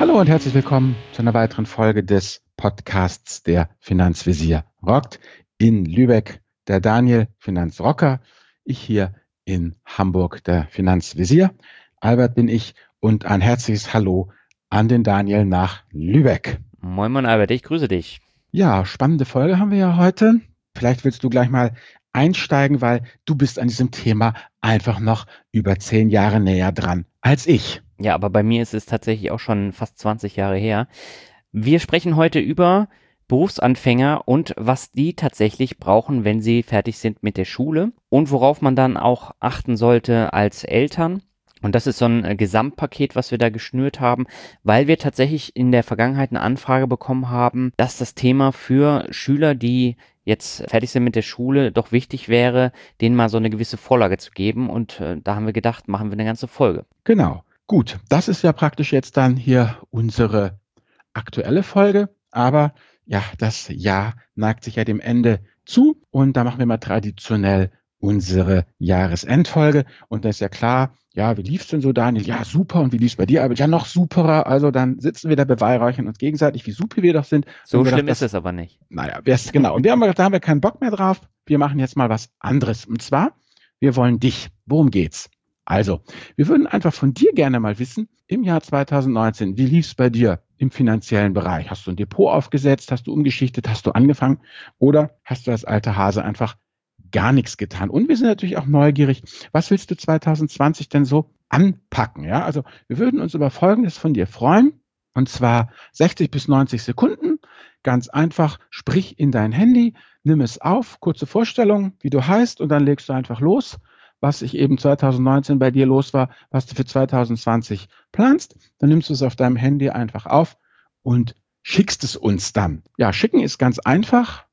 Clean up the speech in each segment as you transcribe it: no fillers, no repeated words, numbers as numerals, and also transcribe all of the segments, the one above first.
Hallo und herzlich willkommen zu einer weiteren Folge des Podcasts der Finanzvisier rockt. In Lübeck der Daniel, Finanzrocker. Ich hier in Hamburg, der Finanzvisier. Albert bin ich und ein herzliches Hallo an den Daniel nach Lübeck. Moin Moin Albert, ich grüße dich. Ja, spannende Folge haben wir ja heute. Vielleicht willst du gleich mal einsteigen, weil du bist an diesem Thema einfach noch über 10 Jahre näher dran als ich. Ja, aber bei mir ist es tatsächlich auch schon fast 20 Jahre her. Wir sprechen heute über Berufsanfänger und was die tatsächlich brauchen, wenn sie fertig sind mit der Schule und worauf man dann auch achten sollte als Eltern. Und das ist so ein Gesamtpaket, was wir da geschnürt haben, weil wir tatsächlich in der Vergangenheit eine Anfrage bekommen haben, dass das Thema für Schüler, die jetzt fertig sind mit der Schule, doch wichtig wäre, denen mal so eine gewisse Vorlage zu geben. Und da haben wir gedacht, machen wir eine ganze Folge. Genau. Gut, das ist ja praktisch jetzt dann hier unsere aktuelle Folge, aber ja, das Jahr neigt sich ja dem Ende zu und da machen wir mal traditionell unsere Jahresendfolge und da ist ja klar, ja, wie lief's denn so, Daniel? Ja, super. Und wie lief's bei dir, Albert? Ja, noch superer. Also dann sitzen wir da, beweihräuchern uns gegenseitig, wie super wir doch sind. So schlimm ist es aber nicht. Naja, genau. Und wir haben gedacht, da haben wir keinen Bock mehr drauf. Wir machen jetzt mal was anderes. Und zwar, wir wollen dich. Worum geht's? Also, wir würden einfach von dir gerne mal wissen, im Jahr 2019, wie lief es bei dir im finanziellen Bereich? Hast du ein Depot aufgesetzt? Hast du umgeschichtet? Hast du angefangen? Oder hast du als alter Hase einfach gar nichts getan? Und wir sind natürlich auch neugierig, was willst du 2020 denn so anpacken? Ja, also wir würden uns über Folgendes von dir freuen. Und zwar 60 bis 90 Sekunden. Ganz einfach, sprich in dein Handy, nimm es auf, kurze Vorstellung, wie du heißt, und dann legst du einfach los, was ich eben 2019 bei dir los war, was du für 2020 planst. Dann nimmst du es auf deinem Handy einfach auf und schickst es uns dann. Ja, schicken ist ganz einfach.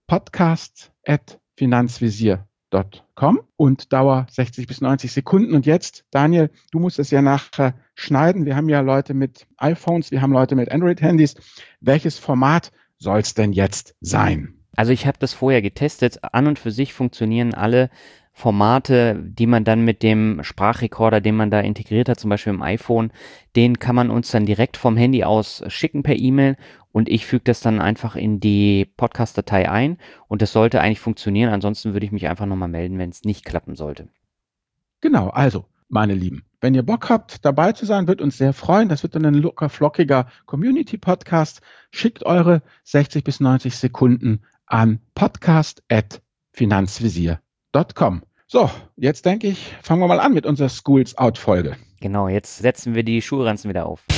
podcast@finanzvisier.com und Dauer 60 bis 90 Sekunden. Und jetzt, Daniel, du musst es ja nachher schneiden. Wir haben ja Leute mit iPhones, wir haben Leute mit Android-Handys. Welches Format soll es denn jetzt sein? Also ich habe das vorher getestet. An und für sich funktionieren alle Formate, die man dann mit dem Sprachrekorder, den man da integriert hat, zum Beispiel im iPhone, den kann man uns dann direkt vom Handy aus schicken per E-Mail und ich füge das dann einfach in die Podcast-Datei ein und das sollte eigentlich funktionieren. Ansonsten würde ich mich einfach nochmal melden, wenn es nicht klappen sollte. Genau, also, meine Lieben, wenn ihr Bock habt, dabei zu sein, wird uns sehr freuen. Das wird dann ein locker flockiger Community-Podcast. Schickt eure 60 bis 90 Sekunden an podcast@finanzvisier.com. So, jetzt denke ich, fangen wir mal an mit unserer Schools Out-Folge. Genau, jetzt setzen wir die Schulranzen wieder auf.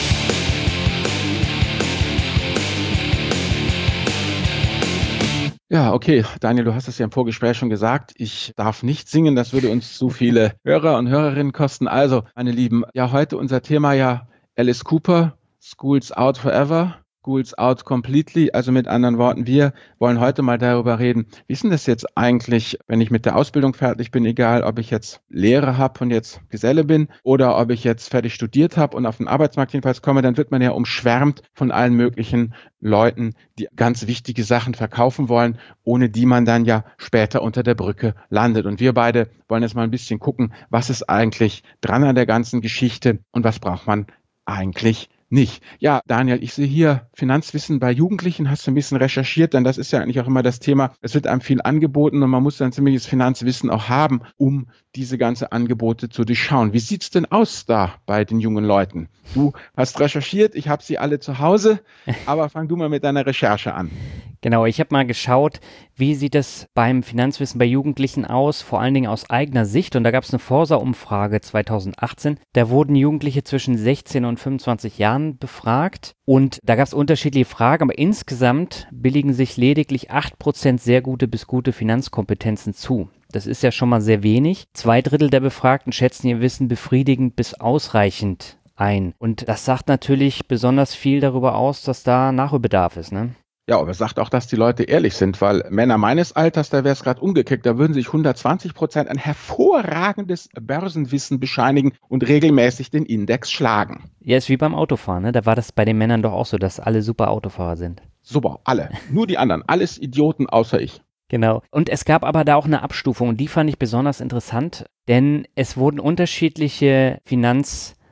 Ja, okay, Daniel, du hast es ja im Vorgespräch schon gesagt. Ich darf nicht singen, das würde uns zu viele Hörer und Hörerinnen kosten. Also, meine Lieben, ja, heute unser Thema ja Alice Cooper, Schools Out Forever, Schools Out Completely. Also mit anderen Worten, wir wollen heute mal darüber reden, wie ist denn das jetzt eigentlich, wenn ich mit der Ausbildung fertig bin, egal ob ich jetzt Lehre habe und jetzt Geselle bin oder ob ich jetzt fertig studiert habe und auf den Arbeitsmarkt jedenfalls komme, dann wird man ja umschwärmt von allen möglichen Leuten, die ganz wichtige Sachen verkaufen wollen, ohne die man dann ja später unter der Brücke landet. Und wir beide wollen jetzt mal ein bisschen gucken, was ist eigentlich dran an der ganzen Geschichte und was braucht man eigentlich nicht. Ja, Daniel, ich sehe hier Finanzwissen bei Jugendlichen, hast du ein bisschen recherchiert, denn das ist ja eigentlich auch immer das Thema, es wird einem viel angeboten und man muss dann ziemliches Finanzwissen auch haben, um diese ganze Angebote zu durchschauen. Wie sieht's denn aus da bei den jungen Leuten? Du hast recherchiert, ich habe sie alle zu Hause, aber fang du mal mit deiner Recherche an. Genau, ich habe mal geschaut, wie sieht es beim Finanzwissen bei Jugendlichen aus, vor allen Dingen aus eigener Sicht. Und da gab es eine Forsa-Umfrage 2018. Da wurden Jugendliche zwischen 16 und 25 Jahren befragt. Und da gab es unterschiedliche Fragen, aber insgesamt billigen sich lediglich 8% sehr gute bis gute Finanzkompetenzen zu. Das ist ja schon mal sehr wenig. 2/3 der Befragten schätzen ihr Wissen befriedigend bis ausreichend ein. Und das sagt natürlich besonders viel darüber aus, dass da Nachholbedarf ist, ne? Ja, aber es sagt auch, dass die Leute ehrlich sind, weil Männer meines Alters, da wäre es gerade umgekehrt, da würden sich 120% ein hervorragendes Börsenwissen bescheinigen und regelmäßig den Index schlagen. Ja, ist wie beim Autofahren, ne? Da war das bei den Männern doch auch so, dass alle super Autofahrer sind. Super, alle. Nur die anderen. Alles Idioten außer ich. Genau. Und es gab aber da auch eine Abstufung und die fand ich besonders interessant, denn es wurden unterschiedliche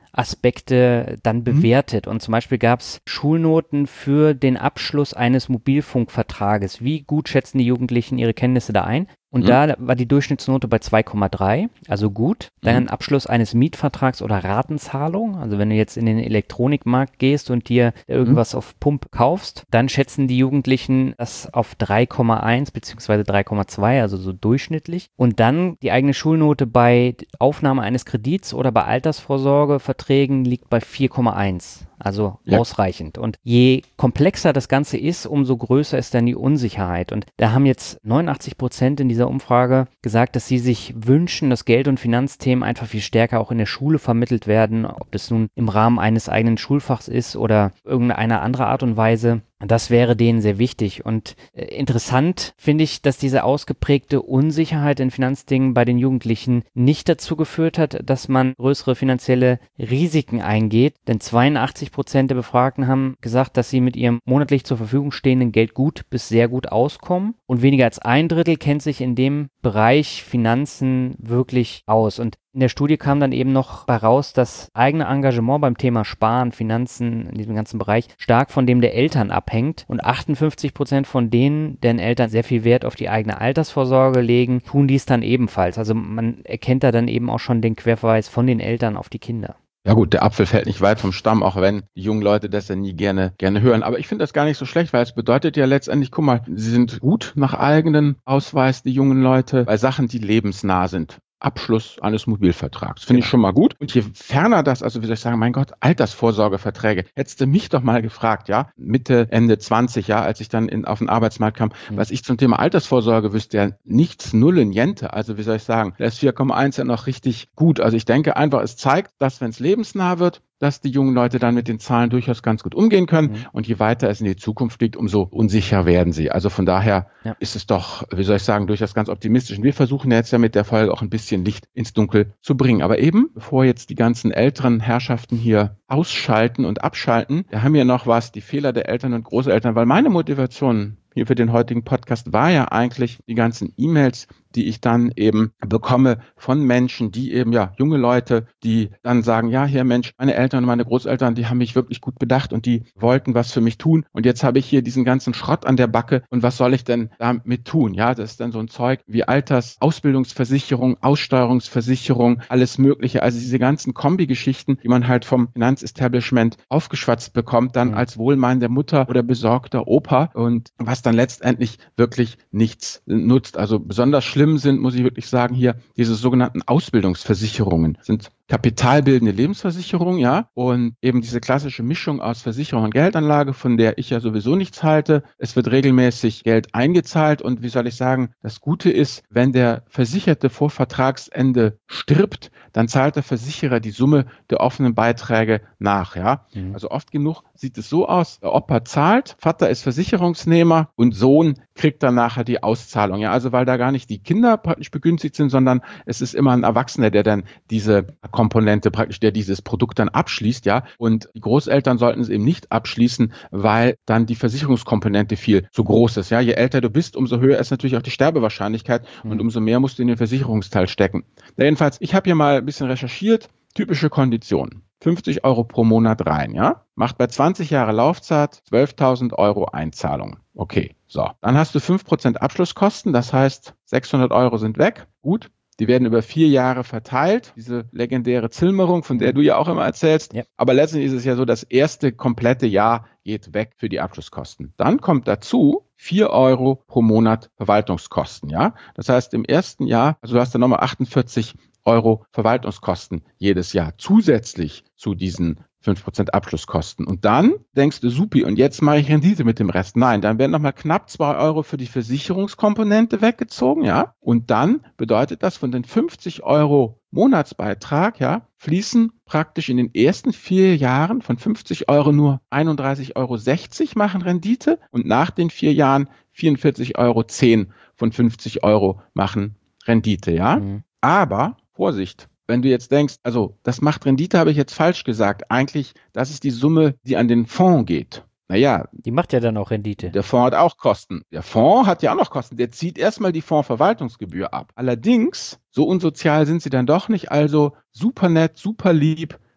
Aspekte dann bewertet. Und zum Beispiel gab es Schulnoten für den Abschluss eines Mobilfunkvertrages. Wie gut schätzen die Jugendlichen ihre Kenntnisse da ein? Und da war die Durchschnittsnote bei 2,3, also gut. Dann ein Abschluss eines Mietvertrags oder Ratenzahlung. Also wenn du jetzt in den Elektronikmarkt gehst und dir irgendwas auf Pump kaufst, dann schätzen die Jugendlichen das auf 3,1 beziehungsweise 3,2, also so durchschnittlich. Und dann die eigene Schulnote bei Aufnahme eines Kredits oder bei Altersvorsorgeverträgen liegt bei 4,1. Also ausreichend. Und je komplexer das Ganze ist, umso größer ist dann die Unsicherheit. Und da haben jetzt 89% in dieser Umfrage gesagt, dass sie sich wünschen, dass Geld- und Finanzthemen einfach viel stärker auch in der Schule vermittelt werden, ob das nun im Rahmen eines eigenen Schulfachs ist oder irgendeiner andere Art und Weise. Das wäre denen sehr wichtig. Und interessant finde ich, dass diese ausgeprägte Unsicherheit in Finanzdingen bei den Jugendlichen nicht dazu geführt hat, dass man größere finanzielle Risiken eingeht. Denn 82% der Befragten haben gesagt, dass sie mit ihrem monatlich zur Verfügung stehenden Geld gut bis sehr gut auskommen. Und weniger als ein Drittel kennt sich in dem Bereich Finanzen wirklich aus. Und in der Studie kam dann eben noch heraus, dass eigene Engagement beim Thema Sparen, Finanzen, in diesem ganzen Bereich stark von dem der Eltern abhängt. Und 58% von denen, deren Eltern sehr viel Wert auf die eigene Altersvorsorge legen, tun dies dann ebenfalls. Also man erkennt da dann eben auch schon den Querverweis von den Eltern auf die Kinder. Ja gut, der Apfel fällt nicht weit vom Stamm, auch wenn die jungen Leute das ja nie gerne hören. Aber ich finde das gar nicht so schlecht, weil es bedeutet ja letztendlich, guck mal, sie sind gut nach eigenen Ausweis, die jungen Leute, bei Sachen, die lebensnah sind. Abschluss eines Mobilvertrags. Finde ich schon mal gut. Und je ferner das, also wie soll ich sagen, mein Gott, Altersvorsorgeverträge. Hättest du mich doch mal gefragt, ja, Mitte, Ende 20, ja, als ich dann auf den Arbeitsmarkt kam, was ich zum Thema Altersvorsorge wüsste, ja, nichts, null, niente. Also wie soll ich sagen, da ist 4,1 ja noch richtig gut. Also ich denke einfach, es zeigt, dass wenn es lebensnah wird, dass die jungen Leute dann mit den Zahlen durchaus ganz gut umgehen können. Und je weiter es in die Zukunft liegt, umso unsicher werden sie. Also von daher ist es doch, wie soll ich sagen, durchaus ganz optimistisch. Und wir versuchen jetzt ja mit der Folge auch ein bisschen Licht ins Dunkel zu bringen. Aber eben, bevor jetzt die ganzen älteren Herrschaften hier ausschalten und abschalten, wir haben ja noch was, die Fehler der Eltern und Großeltern, weil meine Motivation hier für den heutigen Podcast war ja eigentlich die ganzen E-Mails, die ich dann eben bekomme von Menschen, die eben, ja, junge Leute, die dann sagen, ja, hier Mensch, meine Eltern und meine Großeltern, die haben mich wirklich gut bedacht und die wollten was für mich tun und jetzt habe ich hier diesen ganzen Schrott an der Backe und was soll ich denn damit tun? Ja, das ist dann so ein Zeug wie Ausbildungsversicherung, Aussteuerungsversicherung, alles Mögliche, also diese ganzen Kombi-Geschichten, die man halt vom Finanzestablishment aufgeschwatzt bekommt, dann als wohlmeinende Mutter oder besorgter Opa und was dann letztendlich wirklich nichts nutzt. Also besonders schlimm sind, muss ich wirklich sagen, hier diese sogenannten Ausbildungsversicherungen sind kapitalbildende Lebensversicherung, ja, und eben diese klassische Mischung aus Versicherung und Geldanlage, von der ich ja sowieso nichts halte. Es wird regelmäßig Geld eingezahlt und wie soll ich sagen, das Gute ist, wenn der Versicherte vor Vertragsende stirbt, dann zahlt der Versicherer die Summe der offenen Beiträge nach, ja. Also oft genug sieht es so aus, der Opa zahlt, Vater ist Versicherungsnehmer und Sohn kriegt dann nachher die Auszahlung, ja, also weil da gar nicht die Kinder praktisch begünstigt sind, sondern es ist immer ein Erwachsener, der dann diese Komponente praktisch, der dieses Produkt dann abschließt, ja. Und die Großeltern sollten es eben nicht abschließen, weil dann die Versicherungskomponente viel zu groß ist, ja. Je älter du bist, umso höher ist natürlich auch die Sterbewahrscheinlichkeit und umso mehr musst du in den Versicherungsteil stecken. Ja, jedenfalls, ich habe hier mal ein bisschen recherchiert, typische Konditionen. 50 Euro pro Monat rein, ja. Macht bei 20 Jahre Laufzeit 12.000 Euro Einzahlung. Okay, so. Dann hast du 5% Abschlusskosten, das heißt 600 Euro sind weg. Gut. Die werden über 4 Jahre verteilt, diese legendäre Zilmerung, von der du ja auch immer erzählst. Ja. Aber letztendlich ist es ja so, das erste komplette Jahr geht weg für die Abschlusskosten. Dann kommt dazu 4 Euro pro Monat Verwaltungskosten, ja. Das heißt, im ersten Jahr, also du hast dann nochmal 48 Euro Verwaltungskosten jedes Jahr zusätzlich zu diesen 5% Abschlusskosten. Und dann denkst du, supi, und jetzt mache ich Rendite mit dem Rest. Nein, dann werden nochmal knapp 2 Euro für die Versicherungskomponente weggezogen, ja. Und dann bedeutet das, von den 50 Euro Monatsbeitrag, ja, fließen praktisch in den ersten 4 Jahren von 50 Euro nur 31,60 Euro machen Rendite und nach den 4 Jahren 44,10 Euro von 50 Euro machen Rendite, ja. Aber, Vorsicht, wenn du jetzt denkst, also das macht Rendite, habe ich jetzt falsch gesagt. Eigentlich, das ist die Summe, die an den Fonds geht. Naja. Die macht ja dann auch Rendite. Der Fonds hat auch Kosten. Der Fonds hat ja auch noch Kosten. Der zieht erstmal die Fondsverwaltungsgebühr ab. Allerdings, so unsozial sind sie dann doch nicht. Also super nett, super lieb.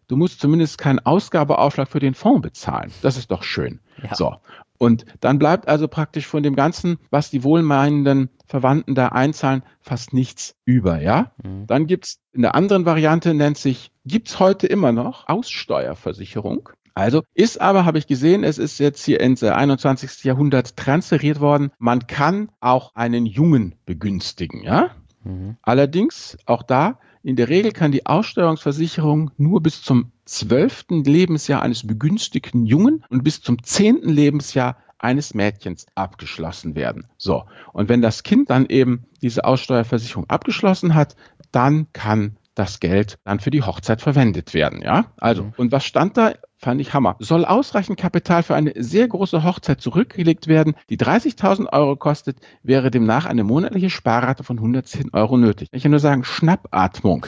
du musst zumindest keinen Ausgabeaufschlag für den Fonds bezahlen. Das ist doch schön. Ja. So. Und dann bleibt also praktisch von dem Ganzen, was die wohlmeinenden Verwandten da einzahlen, fast nichts über, ja? Dann gibt's in der anderen Variante, gibt's heute immer noch Aussteuerversicherung. Also ist aber, habe ich gesehen, es ist jetzt hier ins 21. Jahrhundert transferiert worden, man kann auch einen Jungen begünstigen, ja? Allerdings, auch da, in der Regel kann die Aussteuerungsversicherung nur bis zum 12. Lebensjahr eines begünstigten Jungen und bis zum 10. Lebensjahr eines Mädchens abgeschlossen werden. So, und wenn das Kind dann eben diese Aussteuerversicherung abgeschlossen hat, dann kann das Geld dann für die Hochzeit verwendet werden, ja? Also, und was stand da? Fand ich Hammer. Soll ausreichend Kapital für eine sehr große Hochzeit zurückgelegt werden, die 30.000 Euro kostet, wäre demnach eine monatliche Sparrate von 110 Euro nötig. Ich kann nur sagen, Schnappatmung.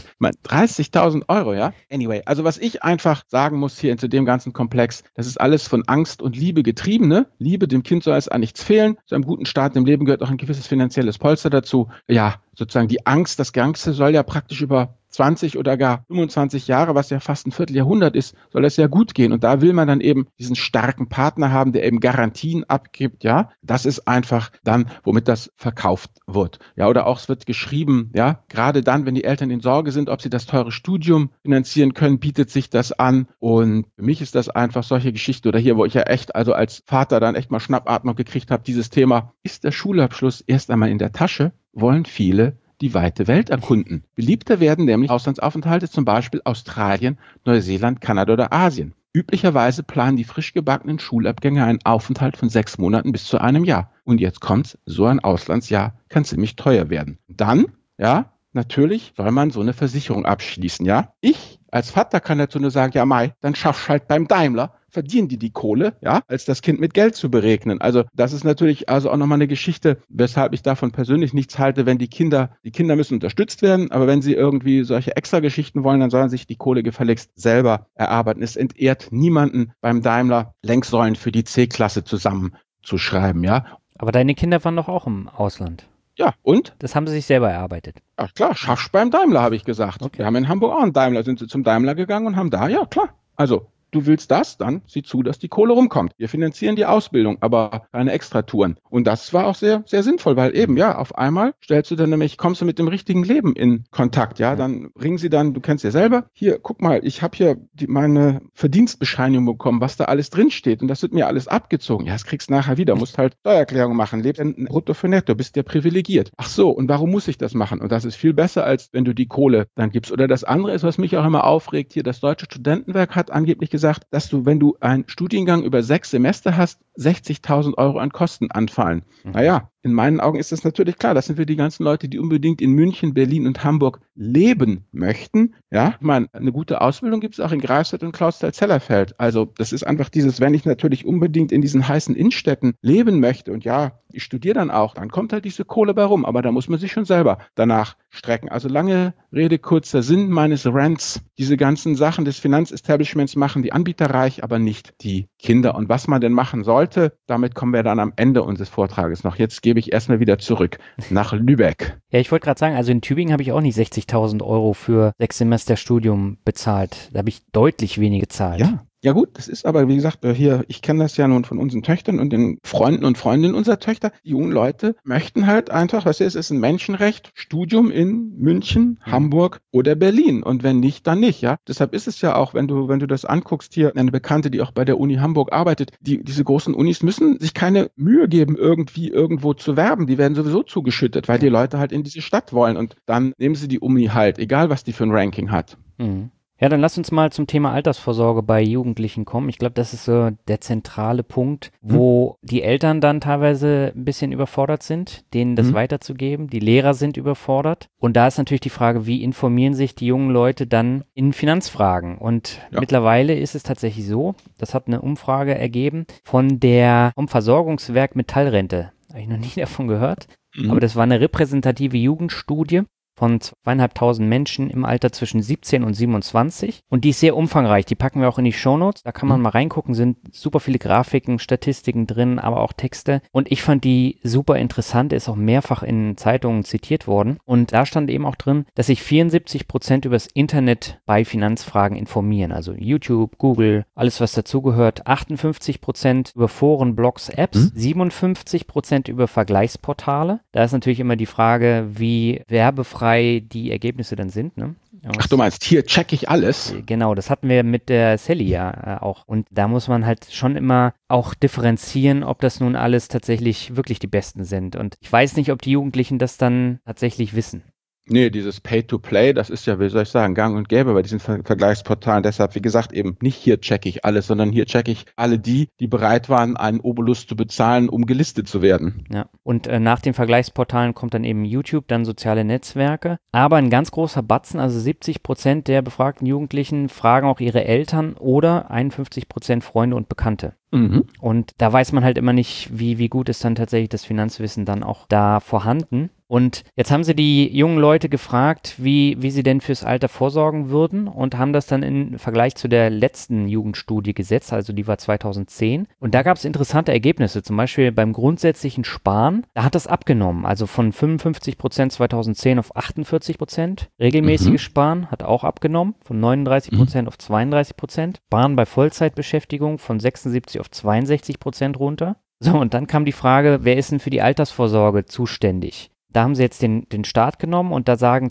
30.000 Euro, ja? Anyway, also was ich einfach sagen muss hier zu dem ganzen Komplex, das ist alles von Angst und Liebe getrieben, ne? Liebe, dem Kind soll es an nichts fehlen. Zu einem guten Start im Leben gehört auch ein gewisses finanzielles Polster dazu. Ja, sozusagen die Angst, das Ganze soll ja praktisch über 20 oder gar 25 Jahre, was ja fast ein Vierteljahrhundert ist, soll das ja gut gehen. Und da will man dann eben diesen starken Partner haben, der eben Garantien abgibt, ja. Das ist einfach dann, womit das verkauft wird. Ja, oder auch es wird geschrieben, ja, gerade dann, wenn die Eltern in Sorge sind, ob sie das teure Studium finanzieren können, bietet sich das an. Und für mich ist das einfach solche Geschichte oder hier, wo ich ja echt, also als Vater dann echt mal Schnappatmung gekriegt habe, dieses Thema, ist der Schulabschluss erst einmal in der Tasche, wollen viele die weite Welt erkunden. Beliebter werden nämlich Auslandsaufenthalte, zum Beispiel Australien, Neuseeland, Kanada oder Asien. Üblicherweise planen die frisch gebackenen Schulabgänger einen Aufenthalt von 6 Monaten bis zu einem Jahr. Und jetzt kommt's, so ein Auslandsjahr kann ziemlich teuer werden. Dann, ja, natürlich soll man so eineVersicherung abschließen, ja. Ich als Vater kann dazu nur sagen, ja Mai, dann schaffst halt beim Daimler, verdienen die Kohle, ja, als das Kind mit Geld zu beregnen. Also das ist natürlich also auch nochmal eine Geschichte, weshalb ich davon persönlich nichts halte, wenn die Kinder müssen unterstützt werden, aber wenn sie irgendwie solche Extra-Geschichten wollen, dann sollen sich die Kohle gefälligst selber erarbeiten. Es entehrt niemanden beim Daimler, Lenksäulen für die C-Klasse zusammenzuschreiben, ja. Aber deine Kinder waren doch auch im Ausland. Ja, und? Das haben sie sich selber erarbeitet. Ach klar, schaffst beim Daimler, habe ich gesagt. Okay. Wir haben in Hamburg auch einen Daimler, sind sie zum Daimler gegangen und haben da, ja klar. Also, du willst das, dann sieh zu, dass die Kohle rumkommt. Wir finanzieren die Ausbildung, aber keine Extratouren. Und das war auch sehr, sehr sinnvoll, weil eben, ja, auf einmal kommst du mit dem richtigen Leben in Kontakt, ja, dann bringen sie dann, du kennst ja selber, hier, guck mal, ich habe hier meine Verdienstbescheinigung bekommen, was da alles drinsteht und das wird mir alles abgezogen. Ja, das kriegst du nachher wieder, musst halt Steuererklärung machen, lebst in brutto für netto, bist ja privilegiert. Ach so, und warum muss ich das machen? Und das ist viel besser, als wenn du die Kohle dann gibst. Oder das andere ist, was mich auch immer aufregt, hier, das Deutsche Studentenwerk hat angeblich gesagt, dass du, wenn du einen Studiengang über 6 Semester hast, 60.000 Euro an Kosten anfallen. Naja, in meinen Augen ist das natürlich klar. Das sind wir die ganzen Leute, die unbedingt in München, Berlin und Hamburg leben möchten. Ja, ich meine, eine gute Ausbildung gibt es auch in Greifswald und Clausthal-Zellerfeld. Also das ist einfach dieses, wenn ich natürlich unbedingt in diesen heißen Innenstädten leben möchte und ja, ich studiere dann auch, dann kommt halt diese Kohle bei rum. Aber da muss man sich schon selber danach strecken. Also lange Rede, kurzer Sinn meines Rants. Diese ganzen Sachen des Finanzestablishments machen die Anbieter reich, aber nicht die Kinder. Und was man denn machen sollte, damit kommen wir dann am Ende unseres Vortrages noch. Jetzt gebe ich erstmal wieder zurück nach Lübeck. Ja, ich wollte gerade sagen, also in Tübingen habe ich auch nicht 60.000 Euro für 6 Semester Studium bezahlt. Da habe ich deutlich weniger gezahlt. Ja gut, das ist aber, wie gesagt, hier, ich kenne das ja nun von unseren Töchtern und den Freunden und Freundinnen unserer Töchter. Die jungen Leute möchten halt einfach, weißt du, es ist ein Menschenrecht, Studium in München, Hamburg oder Berlin. Und wenn nicht, dann nicht, ja. Deshalb ist es ja auch, wenn du das anguckst, hier eine Bekannte, die auch bei der Uni Hamburg arbeitet, diese großen Unis müssen sich keine Mühe geben, irgendwie irgendwo zu werben. Die werden sowieso zugeschüttet, weil die Leute halt in diese Stadt wollen. Und dann nehmen sie die Uni halt, egal was die für ein Ranking hat. Ja, dann lass uns mal zum Thema Altersvorsorge bei Jugendlichen kommen. Ich glaube, das ist so der zentrale Punkt, wo die Eltern dann teilweise ein bisschen überfordert sind, denen das weiterzugeben. Die Lehrer sind überfordert. Und da ist natürlich die Frage, wie informieren sich die jungen Leute dann in Finanzfragen? Und mittlerweile ist es tatsächlich so, das hat eine Umfrage ergeben vom Versorgungswerk Metallrente. Habe ich noch nie davon gehört. Aber das war eine repräsentative Jugendstudie. von 2.500 Menschen im Alter zwischen 17 und 27 und die ist sehr umfangreich. Die packen wir auch in die Shownotes, da kann man mal reingucken, sind super viele Grafiken, Statistiken drin, aber auch Texte und ich fand die super interessant, ist auch mehrfach in Zeitungen zitiert worden und da stand eben auch drin, dass sich 74% übers Internet bei Finanzfragen informieren, also YouTube, Google, alles was dazugehört, 58% über Foren, Blogs, Apps, 57% über Vergleichsportale. Da ist natürlich immer die Frage, wie werbefrei die Ergebnisse dann sind, ne? Ach, du meinst, hier checke ich alles? Genau, das hatten wir mit der Sally ja auch. Und da muss man halt schon immer auch differenzieren, ob das nun alles tatsächlich wirklich die Besten sind. Und ich weiß nicht, ob die Jugendlichen das dann tatsächlich wissen. Nee, dieses Pay-to-Play, das ist ja, wie soll ich sagen, gang und gäbe bei diesen Vergleichsportalen. Deshalb, wie gesagt, eben nicht hier checke ich alles, sondern hier checke ich alle die bereit waren, einen Obolus zu bezahlen, um gelistet zu werden. Ja, und nach den Vergleichsportalen kommt dann eben YouTube, dann soziale Netzwerke. Aber ein ganz großer Batzen, also 70% der befragten Jugendlichen fragen auch ihre Eltern oder 51% Freunde und Bekannte. Und da weiß man halt immer nicht, wie gut ist dann tatsächlich das Finanzwissen dann auch da vorhanden. Und jetzt haben sie die jungen Leute gefragt, wie sie denn fürs Alter vorsorgen würden und haben das dann im Vergleich zu der letzten Jugendstudie gesetzt, also die war 2010. Und da gab es interessante Ergebnisse, zum Beispiel beim grundsätzlichen Sparen, da hat das abgenommen, also von 55% 2010 auf 48%. Regelmäßiges Sparen hat auch abgenommen, von 39% auf 32%. Sparen bei Vollzeitbeschäftigung von 76 auf 62% runter. So, und dann kam die Frage, wer ist denn für die Altersvorsorge zuständig? Da haben sie jetzt den Staat genommen und da sagen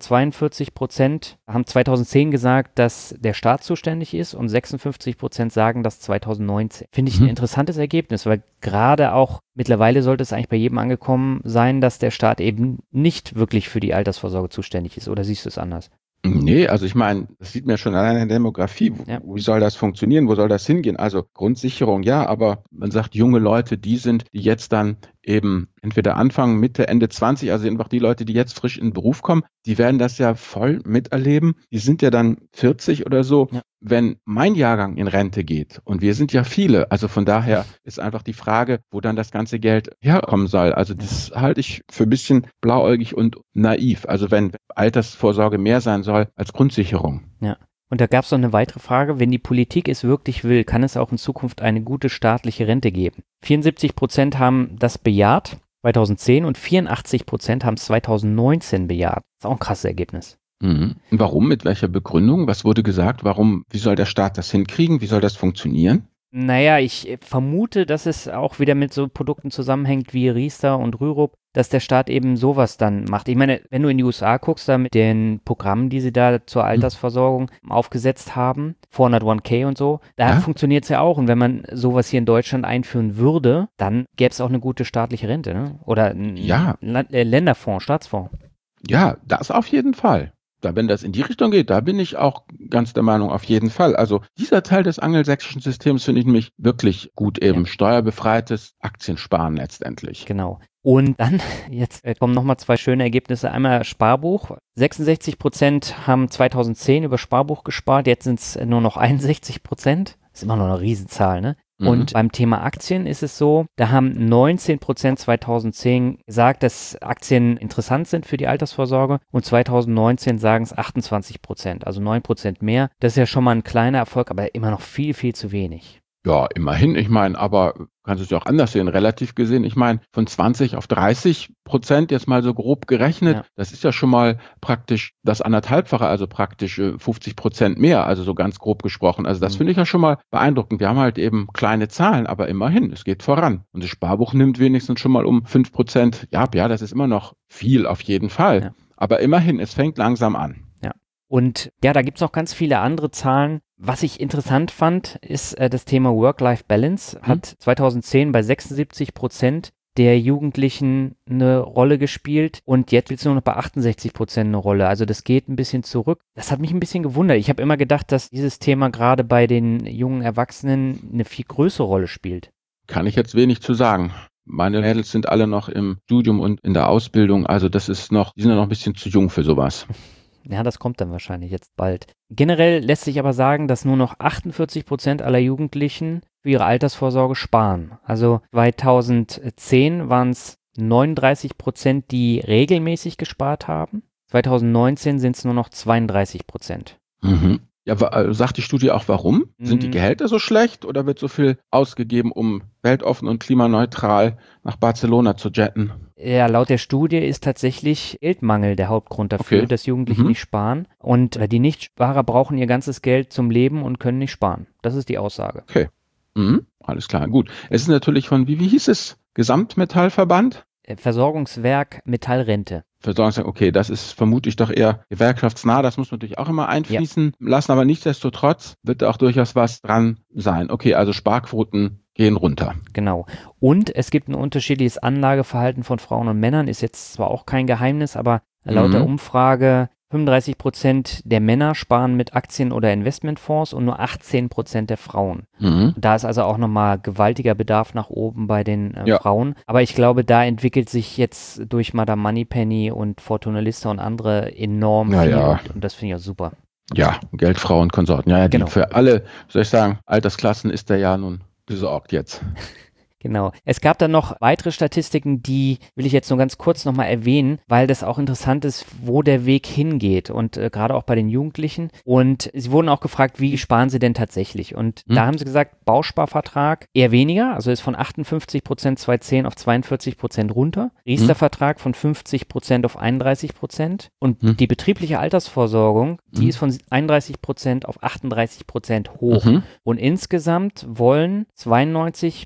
42%, haben 2010 gesagt, dass der Staat zuständig ist und 56% sagen das 2019. Finde ich ein interessantes Ergebnis, weil gerade auch mittlerweile sollte es eigentlich bei jedem angekommen sein, dass der Staat eben nicht wirklich für die Altersvorsorge zuständig ist. Oder siehst du es anders? Nee, also ich meine, das sieht man schon allein in der Demografie. Wie soll das funktionieren? Wo soll das hingehen? Also Grundsicherung, ja, aber man sagt, junge Leute, die jetzt dann eben entweder Anfang, Mitte, Ende 20, also einfach die Leute, die jetzt frisch in den Beruf kommen, die werden das ja voll miterleben. Die sind ja dann 40 oder so, wenn mein Jahrgang in Rente geht. Und wir sind ja viele. Also von daher ist einfach die Frage, wo dann das ganze Geld herkommen soll. Also das halte ich für ein bisschen blauäugig und naiv. Also wenn Altersvorsorge mehr sein soll als Grundsicherung. Ja. Und da gab es noch eine weitere Frage, wenn die Politik es wirklich will, kann es auch in Zukunft eine gute staatliche Rente geben? 74% haben das bejaht, 2010, und 84% haben es 2019 bejaht. Das ist auch ein krasses Ergebnis. Warum? Mit welcher Begründung? Was wurde gesagt? Warum? Wie soll der Staat das hinkriegen? Wie soll das funktionieren? Naja, ich vermute, dass es auch wieder mit so Produkten zusammenhängt wie Riester und Rürup, dass der Staat eben sowas dann macht. Ich meine, wenn du in die USA guckst, da mit den Programmen, die sie da zur Altersversorgung aufgesetzt haben, 401k und so, da funktioniert es ja auch. Und wenn man sowas hier in Deutschland einführen würde, dann gäbe es auch eine gute staatliche Rente, ne? Oder ein Länderfonds, Staatsfonds. Ja, das auf jeden Fall. Wenn das in die Richtung geht, da bin ich auch ganz der Meinung, auf jeden Fall. Also dieser Teil des angelsächsischen Systems finde ich nämlich wirklich gut, eben steuerbefreites Aktiensparen letztendlich. Genau. Und dann, jetzt kommen nochmal zwei schöne Ergebnisse. Einmal Sparbuch. 66% haben 2010 über Sparbuch gespart, jetzt sind es nur noch 61%. Ist immer noch eine Riesenzahl, ne? Und beim Thema Aktien ist es so, da haben 19% 2010 gesagt, dass Aktien interessant sind für die Altersvorsorge und 2019 sagen es 28%, also 9% mehr. Das ist ja schon mal ein kleiner Erfolg, aber immer noch viel, viel zu wenig. Ja, immerhin. Ich meine, aber kannst du es ja auch anders sehen, relativ gesehen. Ich meine, von 20 auf 30% jetzt mal so grob gerechnet, das ist ja schon mal praktisch das 1,5-fache, also praktisch 50% mehr, also so ganz grob gesprochen. Also das finde ich ja schon mal beeindruckend. Wir haben halt eben kleine Zahlen, aber immerhin, es geht voran. Und das Sparbuch nimmt wenigstens schon mal um 5%. Ja, das ist immer noch viel auf jeden Fall. Ja. Aber immerhin, es fängt langsam an. Und ja, da gibt es noch ganz viele andere Zahlen. Was ich interessant fand, ist das Thema Work-Life-Balance. Hat 2010 bei 76% der Jugendlichen eine Rolle gespielt und jetzt spielt es nur noch bei 68% eine Rolle. Also das geht ein bisschen zurück. Das hat mich ein bisschen gewundert. Ich habe immer gedacht, dass dieses Thema gerade bei den jungen Erwachsenen eine viel größere Rolle spielt. Kann ich jetzt wenig zu sagen. Meine Mädels sind alle noch im Studium und in der Ausbildung. Also die sind ja noch ein bisschen zu jung für sowas. Ja, das kommt dann wahrscheinlich jetzt bald. Generell lässt sich aber sagen, dass nur noch 48% aller Jugendlichen für ihre Altersvorsorge sparen. Also 2010 waren es 39%, die regelmäßig gespart haben. 2019 sind es nur noch 32%. Mhm. Ja, sagt die Studie auch warum? Sind die Gehälter so schlecht oder wird so viel ausgegeben, um weltoffen und klimaneutral nach Barcelona zu jetten? Ja, laut der Studie ist tatsächlich Geldmangel der Hauptgrund dafür, dass Jugendliche nicht sparen. Und die Nichtsparer brauchen ihr ganzes Geld zum Leben und können nicht sparen. Das ist die Aussage. Okay. Alles klar, gut. Es ist natürlich von, wie hieß es? Gesamtmetallverband? Versorgungswerk Metallrente. Versorgungswerk, okay, das ist vermutlich doch eher gewerkschaftsnah, das muss man natürlich auch immer einfließen lassen, aber nichtsdestotrotz wird da auch durchaus was dran sein. Okay, also Sparquoten gehen runter. Genau. Und es gibt ein unterschiedliches Anlageverhalten von Frauen und Männern, ist jetzt zwar auch kein Geheimnis, aber laut der Umfrage 35% der Männer sparen mit Aktien- oder Investmentfonds und nur 18% der Frauen. Da ist also auch nochmal gewaltiger Bedarf nach oben bei den Frauen. Aber ich glaube, da entwickelt sich jetzt durch Madame Moneypenny und Fortuna Lista und andere enorm viel. Und das finde ich auch super. Ja, Geldfrauen, Konsorten. Ja, genau. Für alle, soll ich sagen, Altersklassen ist der ja nun besorgt jetzt. Genau. Es gab dann noch weitere Statistiken, die will ich jetzt nur ganz kurz nochmal erwähnen, weil das auch interessant ist, wo der Weg hingeht und gerade auch bei den Jugendlichen. Und sie wurden auch gefragt, wie sparen sie denn tatsächlich? Und da haben sie gesagt, Bausparvertrag eher weniger, also ist von 58% 2010 auf 42% runter. Riester-Vertrag von 50% auf 31%. Und die betriebliche Altersvorsorgung, die ist von 31% auf 38% hoch. Und insgesamt wollen 92%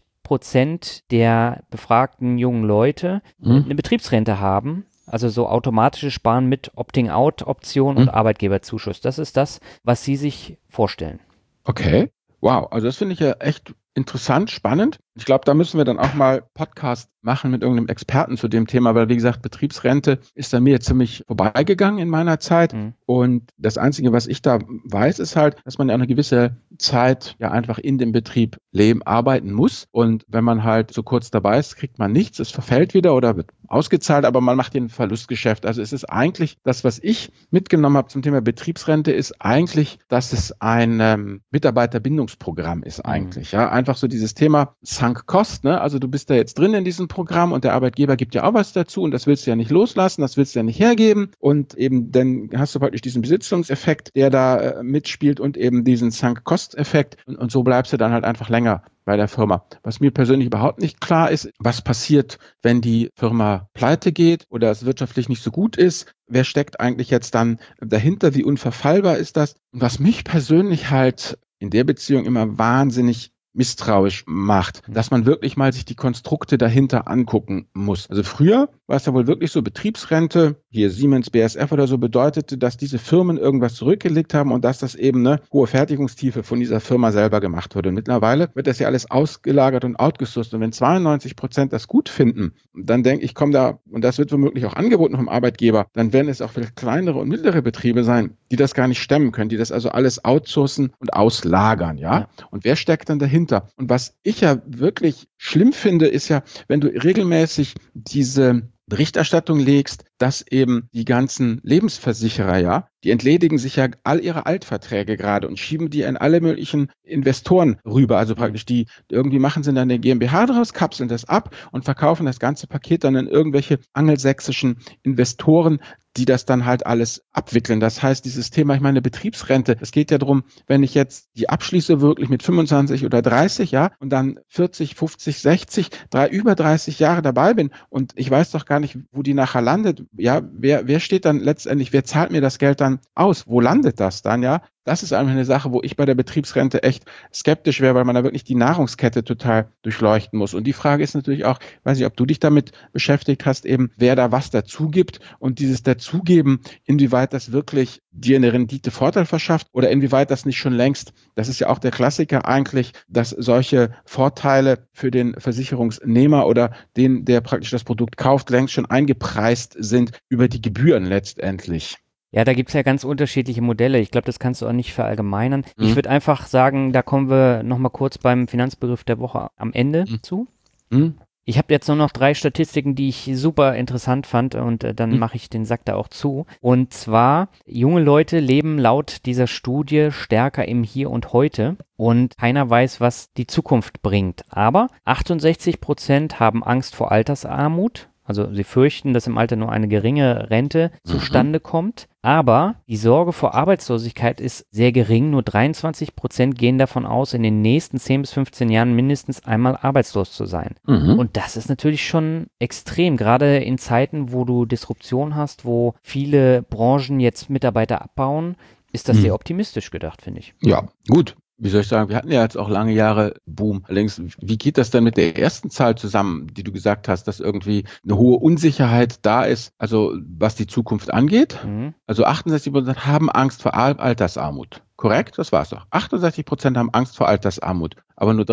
der befragten jungen Leute eine Betriebsrente haben, also so automatisches Sparen mit Opting-out-Option und Arbeitgeberzuschuss. Das ist das, was sie sich vorstellen. Okay, wow, also das finde ich ja echt interessant, spannend. Ich glaube, da müssen wir dann auch mal Podcast machen mit irgendeinem Experten zu dem Thema, weil wie gesagt, Betriebsrente ist an mir ziemlich vorbeigegangen in meiner Zeit. Und das Einzige, was ich da weiß, ist halt, dass man ja eine gewisse Zeit ja einfach in dem Betrieb leben, arbeiten muss. Und wenn man halt so kurz dabei ist, kriegt man nichts, es verfällt wieder oder wird ausgezahlt, aber man macht ein Verlustgeschäft. Also es ist eigentlich das, was ich mitgenommen habe zum Thema Betriebsrente, ist eigentlich, dass es ein Mitarbeiterbindungsprogramm ist eigentlich. Ja, einfach so dieses Thema Sunk Cost, ne? Also du bist da jetzt drin in diesem Programm und der Arbeitgeber gibt ja auch was dazu und das willst du ja nicht loslassen, das willst du ja nicht hergeben und eben dann hast du praktisch diesen Besitzungseffekt, der da mitspielt und eben diesen Sunk Cost Effekt und so bleibst du dann halt einfach länger bei der Firma. Was mir persönlich überhaupt nicht klar ist, was passiert, wenn die Firma pleite geht oder es wirtschaftlich nicht so gut ist. Wer steckt eigentlich jetzt dann dahinter? Wie unverfallbar ist das? Und was mich persönlich halt in der Beziehung immer wahnsinnig misstrauisch macht, dass man wirklich mal sich die Konstrukte dahinter angucken muss. Also früher war es ja wohl wirklich so, Betriebsrente, hier Siemens, BASF oder so, bedeutete, dass diese Firmen irgendwas zurückgelegt haben und dass das eben eine hohe Fertigungstiefe von dieser Firma selber gemacht wurde. Und mittlerweile wird das ja alles ausgelagert und outgesourced. Und wenn 92% das gut finden, dann denke ich, komm da, und das wird womöglich auch angeboten vom Arbeitgeber, dann werden es auch vielleicht kleinere und mittlere Betriebe sein, die das gar nicht stemmen können, die das also alles outsourcen und auslagern, ja? Und wer steckt dann dahinter? Und was ich ja wirklich schlimm finde, ist ja, wenn du regelmäßig diese Berichterstattung legst, dass eben die ganzen Lebensversicherer, ja, die entledigen sich ja all ihre Altverträge gerade und schieben die an alle möglichen Investoren rüber. Also praktisch die irgendwie machen sie dann eine GmbH draus, kapseln das ab und verkaufen das ganze Paket dann an irgendwelche angelsächsischen Investoren, die das dann halt alles abwickeln. Das heißt, dieses Thema, ich meine, Betriebsrente, es geht ja darum, wenn ich jetzt die abschließe wirklich mit 25 oder 30, ja, und dann 40, 50, 60, über 30 Jahre dabei bin und ich weiß doch gar nicht, wo die nachher landet. Ja, wer steht dann letztendlich, wer zahlt mir das Geld dann aus? Wo landet das dann, ja? Das ist einfach eine Sache, wo ich bei der Betriebsrente echt skeptisch wäre, weil man da wirklich die Nahrungskette total durchleuchten muss. Und die Frage ist natürlich auch, weiß nicht, ob du dich damit beschäftigt hast, eben wer da was dazu gibt und dieses Dazugeben, inwieweit das wirklich dir eine Rendite-Vorteil verschafft oder inwieweit das nicht schon längst, das ist ja auch der Klassiker eigentlich, dass solche Vorteile für den Versicherungsnehmer oder den, der praktisch das Produkt kauft, längst schon eingepreist sind über die Gebühren letztendlich. Ja, da gibt es ja ganz unterschiedliche Modelle. Ich glaube, das kannst du auch nicht verallgemeinern. Ich würde einfach sagen, da kommen wir nochmal kurz beim Finanzbegriff der Woche am Ende zu. Ich habe jetzt nur noch 3 Statistiken, die ich super interessant fand und dann mache ich den Sack da auch zu. Und zwar, junge Leute leben laut dieser Studie stärker im Hier und Heute und keiner weiß, was die Zukunft bringt. Aber 68% haben Angst vor Altersarmut. Also sie fürchten, dass im Alter nur eine geringe Rente zustande kommt. Aber die Sorge vor Arbeitslosigkeit ist sehr gering. Nur 23% gehen davon aus, in den nächsten 10 bis 15 Jahren mindestens einmal arbeitslos zu sein. Und das ist natürlich schon extrem, gerade in Zeiten, wo du Disruption hast, wo viele Branchen jetzt Mitarbeiter abbauen, ist das sehr optimistisch gedacht, finde ich. Ja, gut. Wie soll ich sagen, wir hatten ja jetzt auch lange Jahre Boom. Allerdings, wie geht das denn mit der ersten Zahl zusammen, die du gesagt hast, dass irgendwie eine hohe Unsicherheit da ist, also was die Zukunft angeht? Also 68% haben Angst vor Altersarmut. Korrekt? Das war's doch. 68% haben Angst vor Altersarmut. Aber nur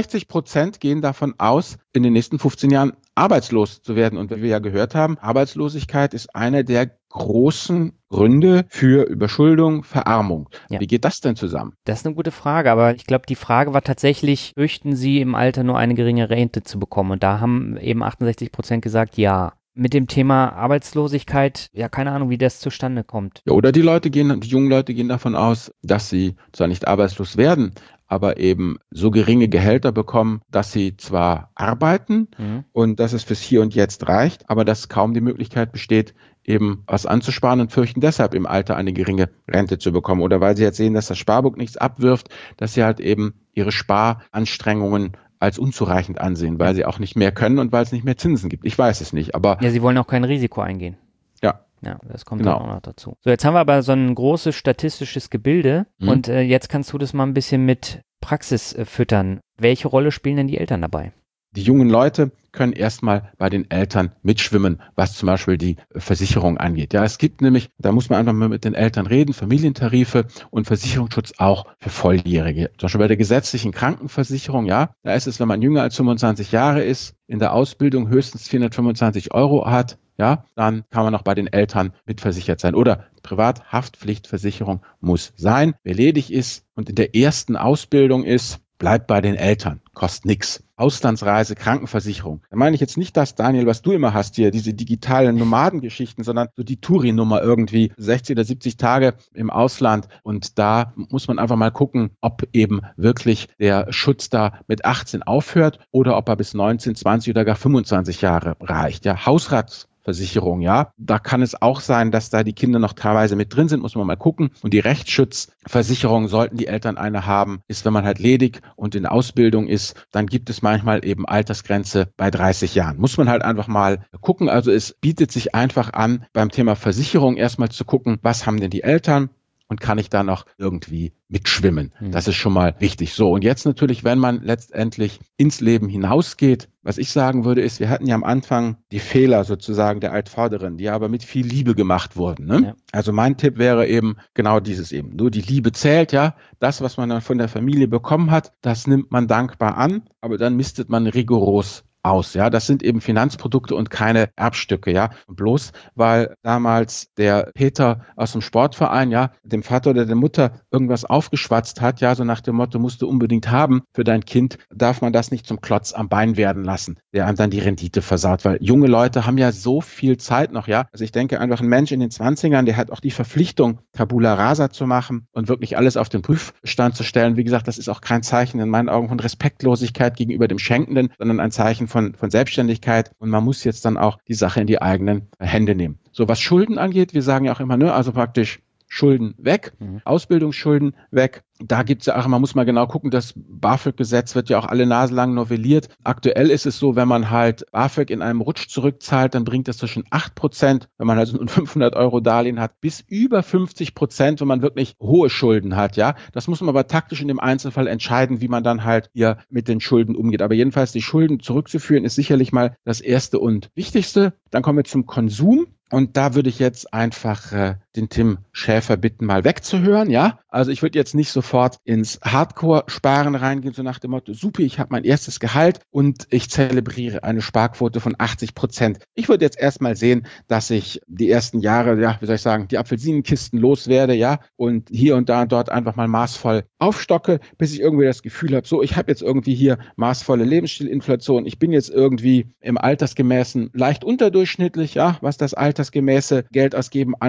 63% gehen davon aus, in den nächsten 15 Jahren arbeitslos zu werden. Und wie wir ja gehört haben, Arbeitslosigkeit ist einer der großen Gründe für Überschuldung, Verarmung. Ja. Wie geht das denn zusammen? Das ist eine gute Frage, aber ich glaube, die Frage war tatsächlich, fürchten Sie im Alter nur eine geringe Rente zu bekommen? Und da haben eben 68% gesagt, ja. Mit dem Thema Arbeitslosigkeit, ja, keine Ahnung, wie das zustande kommt. Ja, oder die jungen Leute gehen davon aus, dass sie zwar nicht arbeitslos werden, aber eben so geringe Gehälter bekommen, dass sie zwar arbeiten und dass es fürs Hier und Jetzt reicht, aber dass kaum die Möglichkeit besteht, eben was anzusparen und fürchten deshalb im Alter eine geringe Rente zu bekommen. Oder weil sie jetzt sehen, dass das Sparbuch nichts abwirft, dass sie halt eben ihre Sparanstrengungen als unzureichend ansehen, weil sie auch nicht mehr können und weil es nicht mehr Zinsen gibt. Ich weiß es nicht, aber... Ja, sie wollen auch kein Risiko eingehen. Ja. Ja, das kommt dann auch noch dazu. So, jetzt haben wir aber so ein großes statistisches Gebilde und jetzt kannst du das mal ein bisschen mit Praxis füttern. Welche Rolle spielen denn die Eltern dabei? Die jungen Leute können erstmal bei den Eltern mitschwimmen, was zum Beispiel die Versicherung angeht. Ja, es gibt nämlich, da muss man einfach mal mit den Eltern reden, Familientarife und Versicherungsschutz auch für Volljährige. Zum Beispiel bei der gesetzlichen Krankenversicherung, ja, da ist es, wenn man jünger als 25 Jahre ist, in der Ausbildung höchstens 425 € hat, ja, dann kann man auch bei den Eltern mitversichert sein. Oder Privathaftpflichtversicherung muss sein. Wer ledig ist und in der ersten Ausbildung ist, bleibt bei den Eltern, kostet nichts. Auslandsreise, Krankenversicherung. Da meine ich jetzt nicht das, Daniel, was du immer hast hier, diese digitalen Nomadengeschichten, sondern so die Touri-Nummer irgendwie, 60 oder 70 Tage im Ausland. Und da muss man einfach mal gucken, ob eben wirklich der Schutz da mit 18 aufhört oder ob er bis 19, 20 oder gar 25 Jahre reicht. Ja, Hausratsversicherung, ja. Da kann es auch sein, dass da die Kinder noch teilweise mit drin sind, muss man mal gucken. Und die Rechtsschutzversicherung, sollten die Eltern eine haben, ist, wenn man halt ledig und in Ausbildung ist, dann gibt es manchmal eben Altersgrenze bei 30 Jahren. Muss man halt einfach mal gucken. Also es bietet sich einfach an, beim Thema Versicherung erstmal zu gucken, was haben denn die Eltern? Und kann ich da noch irgendwie mitschwimmen? Das ist schon mal wichtig. So, und jetzt natürlich, wenn man letztendlich ins Leben hinausgeht, was ich sagen würde, ist, wir hatten ja am Anfang die Fehler sozusagen der Altvorderen, die aber mit viel Liebe gemacht wurden. Ne? Ja. Also mein Tipp wäre eben genau dieses eben. Nur die Liebe zählt, ja. Das, was man dann von der Familie bekommen hat, das nimmt man dankbar an, aber dann mistet man rigoros aus, ja, das sind eben Finanzprodukte und keine Erbstücke, ja, und bloß weil damals der Peter aus dem Sportverein, ja, dem Vater oder der Mutter irgendwas aufgeschwatzt hat, ja, so nach dem Motto, musst du unbedingt haben für dein Kind, darf man das nicht zum Klotz am Bein werden lassen, der einem dann die Rendite versaut, weil junge Leute haben ja so viel Zeit noch, ja, also ich denke einfach, ein Mensch in den 20ern, der hat auch die Verpflichtung, Tabula Rasa zu machen und wirklich alles auf den Prüfstand zu stellen. Wie gesagt, das ist auch kein Zeichen in meinen Augen von Respektlosigkeit gegenüber dem Schenkenden, sondern ein Zeichen von Selbstständigkeit, und man muss jetzt dann auch die Sache in die eigenen Hände nehmen. So, was Schulden angeht, wir sagen ja auch immer, ne, also praktisch Schulden weg, Ausbildungsschulden weg. Da gibt es ja auch, man muss mal genau gucken, das BAföG-Gesetz wird ja auch alle Nase lang novelliert. Aktuell ist es so, wenn man halt BAföG in einem Rutsch zurückzahlt, dann bringt das zwischen 8%, wenn man halt so ein 500 € Darlehen hat, bis über 50%, wenn man wirklich hohe Schulden hat, ja. Das muss man aber taktisch in dem Einzelfall entscheiden, wie man dann halt hier mit den Schulden umgeht. Aber jedenfalls die Schulden zurückzuführen, ist sicherlich mal das Erste und Wichtigste. Dann kommen wir zum Konsum. Und da würde ich jetzt einfach den Tim Schäfer bitten, mal wegzuhören, ja. Also ich würde jetzt nicht sofort ins Hardcore-Sparen reingehen, so nach dem Motto, super, ich habe mein erstes Gehalt und ich zelebriere eine Sparquote von 80%. Ich würde jetzt erstmal sehen, dass ich die ersten Jahre, ja, wie soll ich sagen, die Apfelsinenkisten loswerde, ja, und hier und da und dort einfach mal maßvoll aufstocke, bis ich irgendwie das Gefühl habe, so, ich habe jetzt irgendwie hier maßvolle Lebensstilinflation, ich bin jetzt irgendwie im Altersgemäßen leicht unterdurchschnittlich, ja, was das altersgemäße Geldausgeben angeht,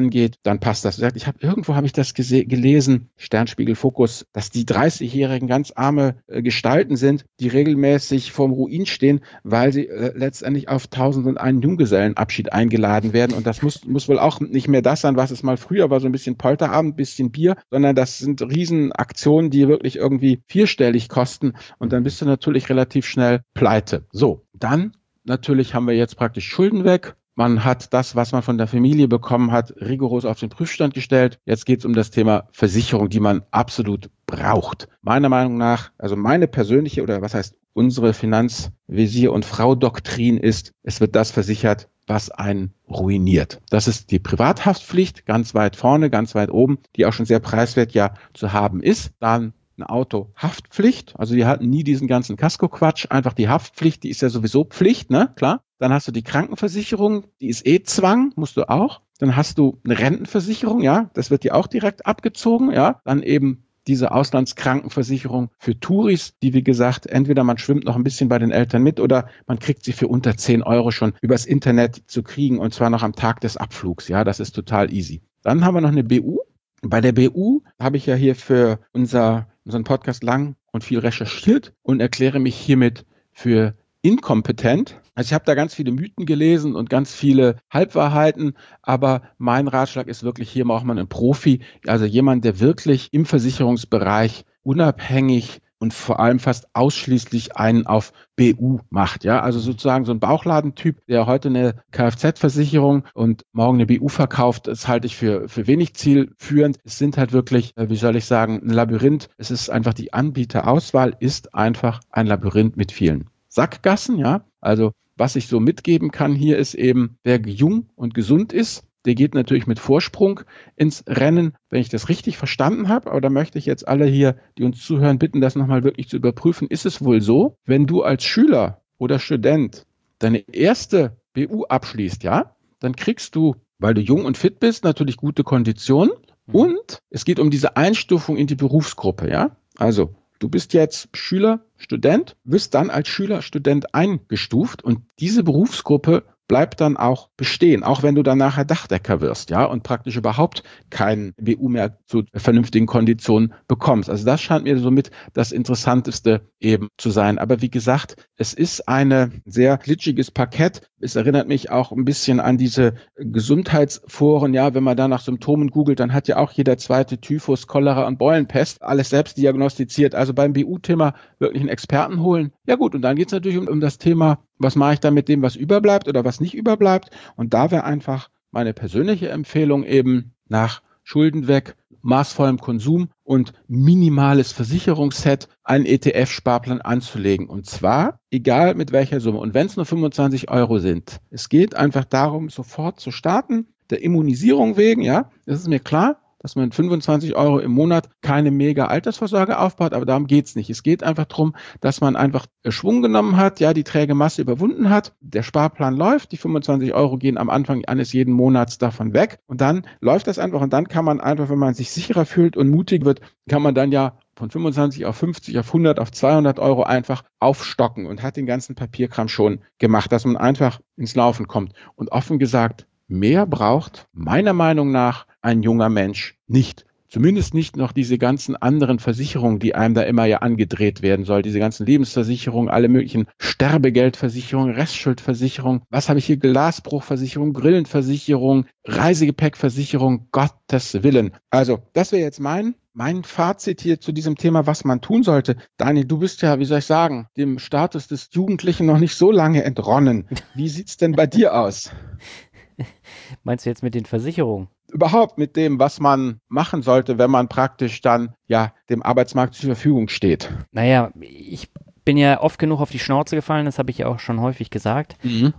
dann passt das. Irgendwo habe ich das gelesen, Sternspiegel Fokus, dass die 30-Jährigen ganz arme Gestalten sind, die regelmäßig vorm Ruin stehen, weil sie letztendlich auf 1001 Junggesellenabschied eingeladen werden. Und das muss wohl auch nicht mehr das sein, was es mal früher war, so ein bisschen Polterabend, ein bisschen Bier, sondern das sind Riesenaktionen, die wirklich irgendwie vierstellig kosten. Und dann bist du natürlich relativ schnell pleite. So, dann natürlich haben wir jetzt praktisch Schulden weg. Man hat das, was man von der Familie bekommen hat, rigoros auf den Prüfstand gestellt. Jetzt geht es um das Thema Versicherung, die man absolut braucht. Meiner Meinung nach, also meine persönliche oder was heißt unsere Finanzvisier- und Frau-Doktrin ist, es wird das versichert, was einen ruiniert. Das ist die Privathaftpflicht, ganz weit vorne, ganz weit oben, die auch schon sehr preiswert ja zu haben ist. Dann eine Autohaftpflicht, also die hatten nie diesen ganzen Kasko-Quatsch, einfach die Haftpflicht, die ist ja sowieso Pflicht, ne, klar. Dann hast du die Krankenversicherung, die ist Zwang, musst du auch. Dann hast du eine Rentenversicherung, ja, das wird dir auch direkt abgezogen, ja. Dann eben diese Auslandskrankenversicherung für Touris, die, wie gesagt, entweder man schwimmt noch ein bisschen bei den Eltern mit oder man kriegt sie für unter 10 Euro schon übers Internet zu kriegen und zwar noch am Tag des Abflugs, ja, das ist total easy. Dann haben wir noch eine BU. Bei der BU habe ich ja hier für unseren Podcast lang und viel recherchiert und erkläre mich hiermit für inkompetent. Also ich habe da ganz viele Mythen gelesen und ganz viele Halbwahrheiten, aber mein Ratschlag ist wirklich, hier braucht man einen Profi, also jemand, der wirklich im Versicherungsbereich unabhängig und vor allem fast ausschließlich einen auf BU macht. Ja, also sozusagen so ein Bauchladentyp, der heute eine Kfz-Versicherung und morgen eine BU verkauft, das halte ich für wenig zielführend. Es sind halt wirklich, wie soll ich sagen, ein Labyrinth. Es ist einfach, die Anbieterauswahl ist einfach ein Labyrinth mit vielen Sackgassen. Ja, also was ich so mitgeben kann hier ist eben, wer jung und gesund ist, der geht natürlich mit Vorsprung ins Rennen, wenn ich das richtig verstanden habe. Aber da möchte ich jetzt alle hier, die uns zuhören, bitten, das nochmal wirklich zu überprüfen. Ist es wohl so, wenn du als Schüler oder Student deine erste BU abschließt, ja, dann kriegst du, weil du jung und fit bist, natürlich gute Konditionen. Und es geht um diese Einstufung in die Berufsgruppe, ja. Also du bist jetzt Schüler, Student, wirst dann als Schüler, Student eingestuft und diese Berufsgruppe bleibt dann auch bestehen, auch wenn du dann nachher Dachdecker wirst, ja, und praktisch überhaupt kein BU mehr zu vernünftigen Konditionen bekommst. Also das scheint mir somit das Interessanteste eben zu sein. Aber wie gesagt, es ist ein sehr glitschiges Parkett. Es erinnert mich auch ein bisschen an diese Gesundheitsforen, ja, wenn man da nach Symptomen googelt, dann hat ja auch jeder zweite Typhus, Cholera und Beulenpest, alles selbst diagnostiziert. Also beim BU-Thema wirklich einen Experten holen. Ja gut, und dann geht es natürlich um das Thema, was mache ich da mit dem, was überbleibt oder was nicht überbleibt. Und da wäre einfach meine persönliche Empfehlung eben nach Schulden weg, maßvollem Konsum und minimales Versicherungsset einen ETF-Sparplan anzulegen. Und zwar egal mit welcher Summe. Und wenn es nur 25 Euro sind. Es geht einfach darum, sofort zu starten, der Immunisierung wegen, ja, das ist mir klar, dass man mit 25 Euro im Monat keine mega Altersvorsorge aufbaut, aber darum geht's nicht. Es geht einfach darum, dass man einfach Schwung genommen hat, ja, die träge Masse überwunden hat, der Sparplan läuft, die 25 Euro gehen am Anfang eines jeden Monats davon weg und dann läuft das einfach und dann kann man einfach, wenn man sich sicherer fühlt und mutig wird, kann man dann ja von 25 auf 50, auf 100, auf 200 Euro einfach aufstocken und hat den ganzen Papierkram schon gemacht, dass man einfach ins Laufen kommt. Und offen gesagt, mehr braucht meiner Meinung nach ein junger Mensch nicht. Zumindest nicht noch diese ganzen anderen Versicherungen, die einem da immer ja angedreht werden soll. Diese ganzen Lebensversicherungen, alle möglichen Sterbegeldversicherungen, Restschuldversicherungen. Was habe ich hier? Glasbruchversicherung, Grillenversicherung, Reisegepäckversicherung, Gottes Willen. Also, das wäre jetzt mein Fazit hier zu diesem Thema, was man tun sollte. Daniel, du bist ja, wie soll ich sagen, dem Status des Jugendlichen noch nicht so lange entronnen. Wie sieht's denn bei dir aus? Meinst du jetzt mit den Versicherungen? Überhaupt mit dem, was man machen sollte, wenn man praktisch dann ja dem Arbeitsmarkt zur Verfügung steht. Naja, ich bin ja oft genug auf die Schnauze gefallen, das habe ich ja auch schon häufig gesagt.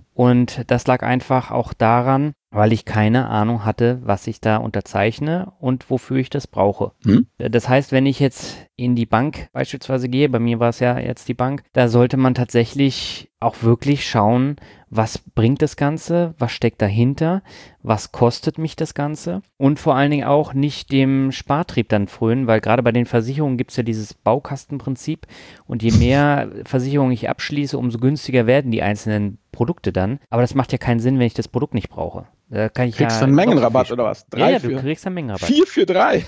Und das lag einfach auch daran, weil ich keine Ahnung hatte, was ich da unterzeichne und wofür ich das brauche. Das heißt, wenn ich jetzt in die Bank beispielsweise gehe, bei mir war es ja jetzt die Bank, da sollte man tatsächlich auch wirklich schauen, was bringt das Ganze, was steckt dahinter, was kostet mich das Ganze und vor allen Dingen auch nicht dem Spartrieb dann frönen, weil gerade bei den Versicherungen gibt es ja dieses Baukastenprinzip und je mehr Versicherungen ich abschließe, umso günstiger werden die einzelnen Produkte dann. Aber das macht ja keinen Sinn, wenn ich das Produkt nicht brauche. Da kann ich Kriegst du einen Mengenrabatt oder was? Ja, du kriegst einen Mengenrabatt. 4 für 3.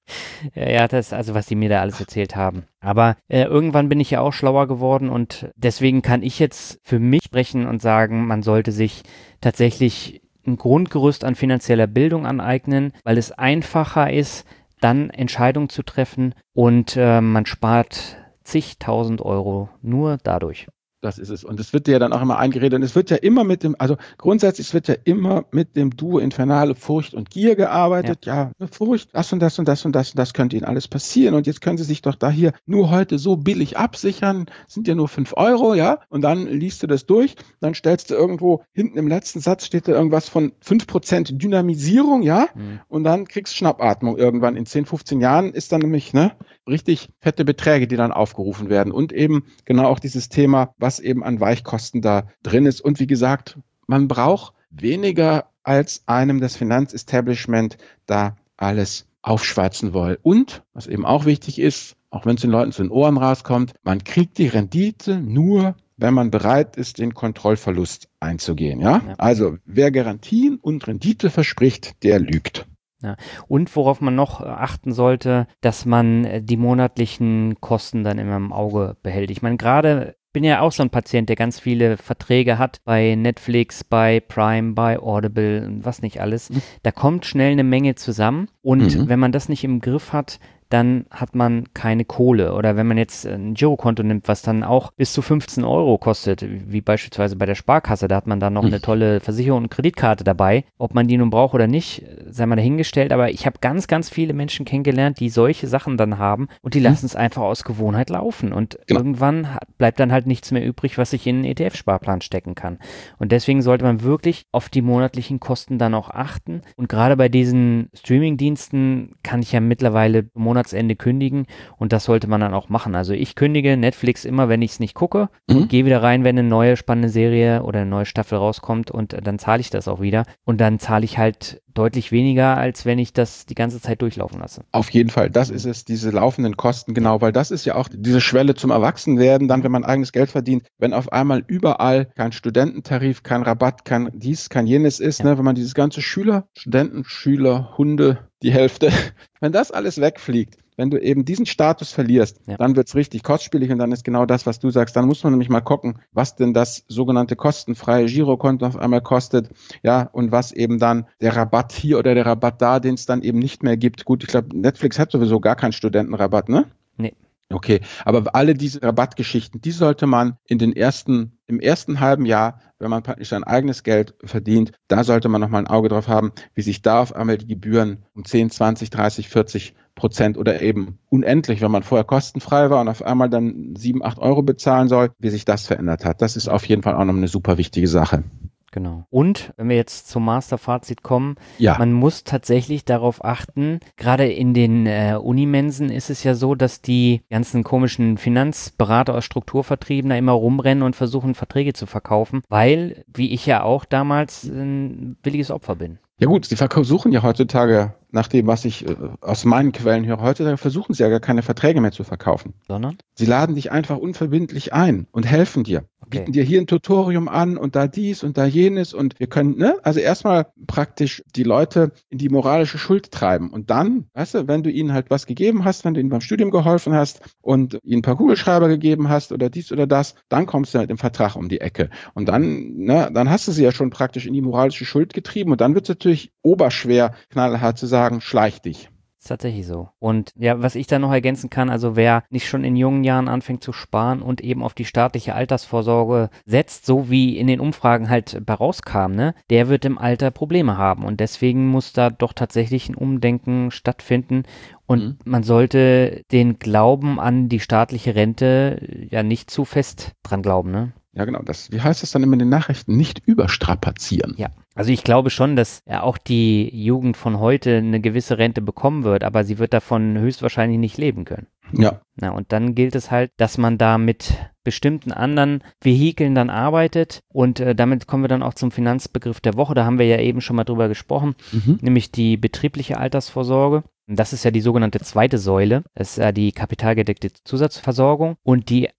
Ja, das, also was die mir da alles erzählt haben. Aber irgendwann bin ich ja auch schlauer geworden und deswegen kann ich jetzt für mich sprechen und sagen, man sollte sich tatsächlich ein Grundgerüst an finanzieller Bildung aneignen, weil es einfacher ist, dann Entscheidungen zu treffen und man spart zigtausend Euro nur dadurch. Das ist es. Und es wird dir ja dann auch immer eingeredet. Und es wird ja immer grundsätzlich, es wird ja immer mit dem Duo Infernale Furcht und Gier gearbeitet. Ja, Furcht, das und das und das und das und das könnte Ihnen alles passieren. Und jetzt können Sie sich doch da hier nur heute so billig absichern. Sind ja nur 5 Euro, ja. Und dann liest du das durch. Dann stellst du irgendwo, hinten im letzten Satz steht da irgendwas von 5% Dynamisierung, ja. Und dann kriegst du Schnappatmung irgendwann. In 10, 15 Jahren ist dann nämlich, richtig fette Beträge, die dann aufgerufen werden. Und eben genau auch dieses Thema, was eben an Weichkosten da drin ist. Und wie gesagt, man braucht weniger als einem das Finanzestablishment da alles aufschwatzen will. Und, was eben auch wichtig ist, auch wenn es den Leuten zu den Ohren rauskommt, man kriegt die Rendite nur, wenn man bereit ist, den Kontrollverlust einzugehen. Ja? Also wer Garantien und Rendite verspricht, der lügt. Ja. Und worauf man noch achten sollte, dass man die monatlichen Kosten dann immer im Auge behält. Ich meine, gerade bin ja auch so ein Patient, der ganz viele Verträge hat bei Netflix, bei Prime, bei Audible und was nicht alles. Da kommt schnell eine Menge zusammen und wenn man das nicht im Griff hat, dann hat man keine Kohle. Oder wenn man jetzt ein Girokonto nimmt, was dann auch bis zu 15 Euro kostet, wie beispielsweise bei der Sparkasse, da hat man dann noch eine tolle Versicherung und Kreditkarte dabei. Ob man die nun braucht oder nicht, sei mal dahingestellt. Aber ich habe ganz, ganz viele Menschen kennengelernt, die solche Sachen dann haben und die lassen es einfach aus Gewohnheit laufen. Und irgendwann bleibt dann halt nichts mehr übrig, was ich in einen ETF-Sparplan stecken kann. Und deswegen sollte man wirklich auf die monatlichen Kosten dann auch achten. Und gerade bei diesen Streaming-Diensten kann ich ja mittlerweile Monatsende kündigen und das sollte man dann auch machen. Also ich kündige Netflix immer, wenn ich es nicht gucke und gehe wieder rein, wenn eine neue spannende Serie oder eine neue Staffel rauskommt und dann zahle ich das auch wieder und dann zahle ich halt deutlich weniger, als wenn ich das die ganze Zeit durchlaufen lasse. Auf jeden Fall, das ist es, diese laufenden Kosten, genau, weil das ist ja auch diese Schwelle zum Erwachsenwerden, dann, wenn man eigenes Geld verdient, wenn auf einmal überall kein Studententarif, kein Rabatt, kein dies, kein jenes ist, wenn man dieses ganze Studenten, Hunde, die Hälfte, wenn das alles wegfliegt, wenn du eben diesen Status verlierst, dann wird es richtig kostspielig und dann ist genau das, was du sagst. Dann muss man nämlich mal gucken, was denn das sogenannte kostenfreie Girokonto auf einmal kostet, ja, und was eben dann der Rabatt hier oder der Rabatt da, den es dann eben nicht mehr gibt. Gut, ich glaube, Netflix hat sowieso gar keinen Studentenrabatt, ne? Nee. Okay, aber alle diese Rabattgeschichten, die sollte man im ersten halben Jahr, wenn man praktisch sein eigenes Geld verdient, da sollte man nochmal ein Auge drauf haben, wie sich da auf einmal die Gebühren um 10, 20, 30, 40% oder eben unendlich, wenn man vorher kostenfrei war und auf einmal dann 7, 8 Euro bezahlen soll, wie sich das verändert hat. Das ist auf jeden Fall auch noch eine super wichtige Sache. Genau. Und wenn wir jetzt zum Masterfazit kommen, man muss tatsächlich darauf achten, gerade in den Unimensen ist es ja so, dass die ganzen komischen Finanzberater aus Strukturvertrieben da immer rumrennen und versuchen, Verträge zu verkaufen, weil, wie ich ja auch damals, ein billiges Opfer bin. Ja gut, sie versuchen ja heutzutage, nach dem, was ich aus meinen Quellen höre, heutzutage versuchen sie ja gar keine Verträge mehr zu verkaufen. Sondern? Sie laden dich einfach unverbindlich ein und helfen dir. Okay. Bieten dir hier ein Tutorium an und da dies und da jenes und wir können, also erstmal praktisch die Leute in die moralische Schuld treiben und dann, weißt du, wenn du ihnen halt was gegeben hast, wenn du ihnen beim Studium geholfen hast und ihnen ein paar Kugelschreiber gegeben hast oder dies oder das, dann kommst du halt im Vertrag um die Ecke und dann hast du sie ja schon praktisch in die moralische Schuld getrieben und dann wird es natürlich oberschwer, knallhart zu sagen, schleich dich. Das ist tatsächlich so. Und ja, was ich da noch ergänzen kann, also wer nicht schon in jungen Jahren anfängt zu sparen und eben auf die staatliche Altersvorsorge setzt, so wie in den Umfragen halt bei rauskam, der wird im Alter Probleme haben. Und deswegen muss da doch tatsächlich ein Umdenken stattfinden. Und man sollte den Glauben an die staatliche Rente ja nicht zu fest dran glauben, ne? Ja, genau. Wie heißt das dann immer in den Nachrichten? Nicht überstrapazieren. Ja, also ich glaube schon, dass ja auch die Jugend von heute eine gewisse Rente bekommen wird, aber sie wird davon höchstwahrscheinlich nicht leben können. Ja. Na, und dann gilt es halt, dass man da mit bestimmten anderen Vehikeln dann arbeitet und damit kommen wir dann auch zum Finanzbegriff der Woche. Da haben wir ja eben schon mal drüber gesprochen, nämlich die betriebliche Altersvorsorge. Das ist ja die sogenannte zweite Säule. Das ist ja die kapitalgedeckte Zusatzversorgung. Und die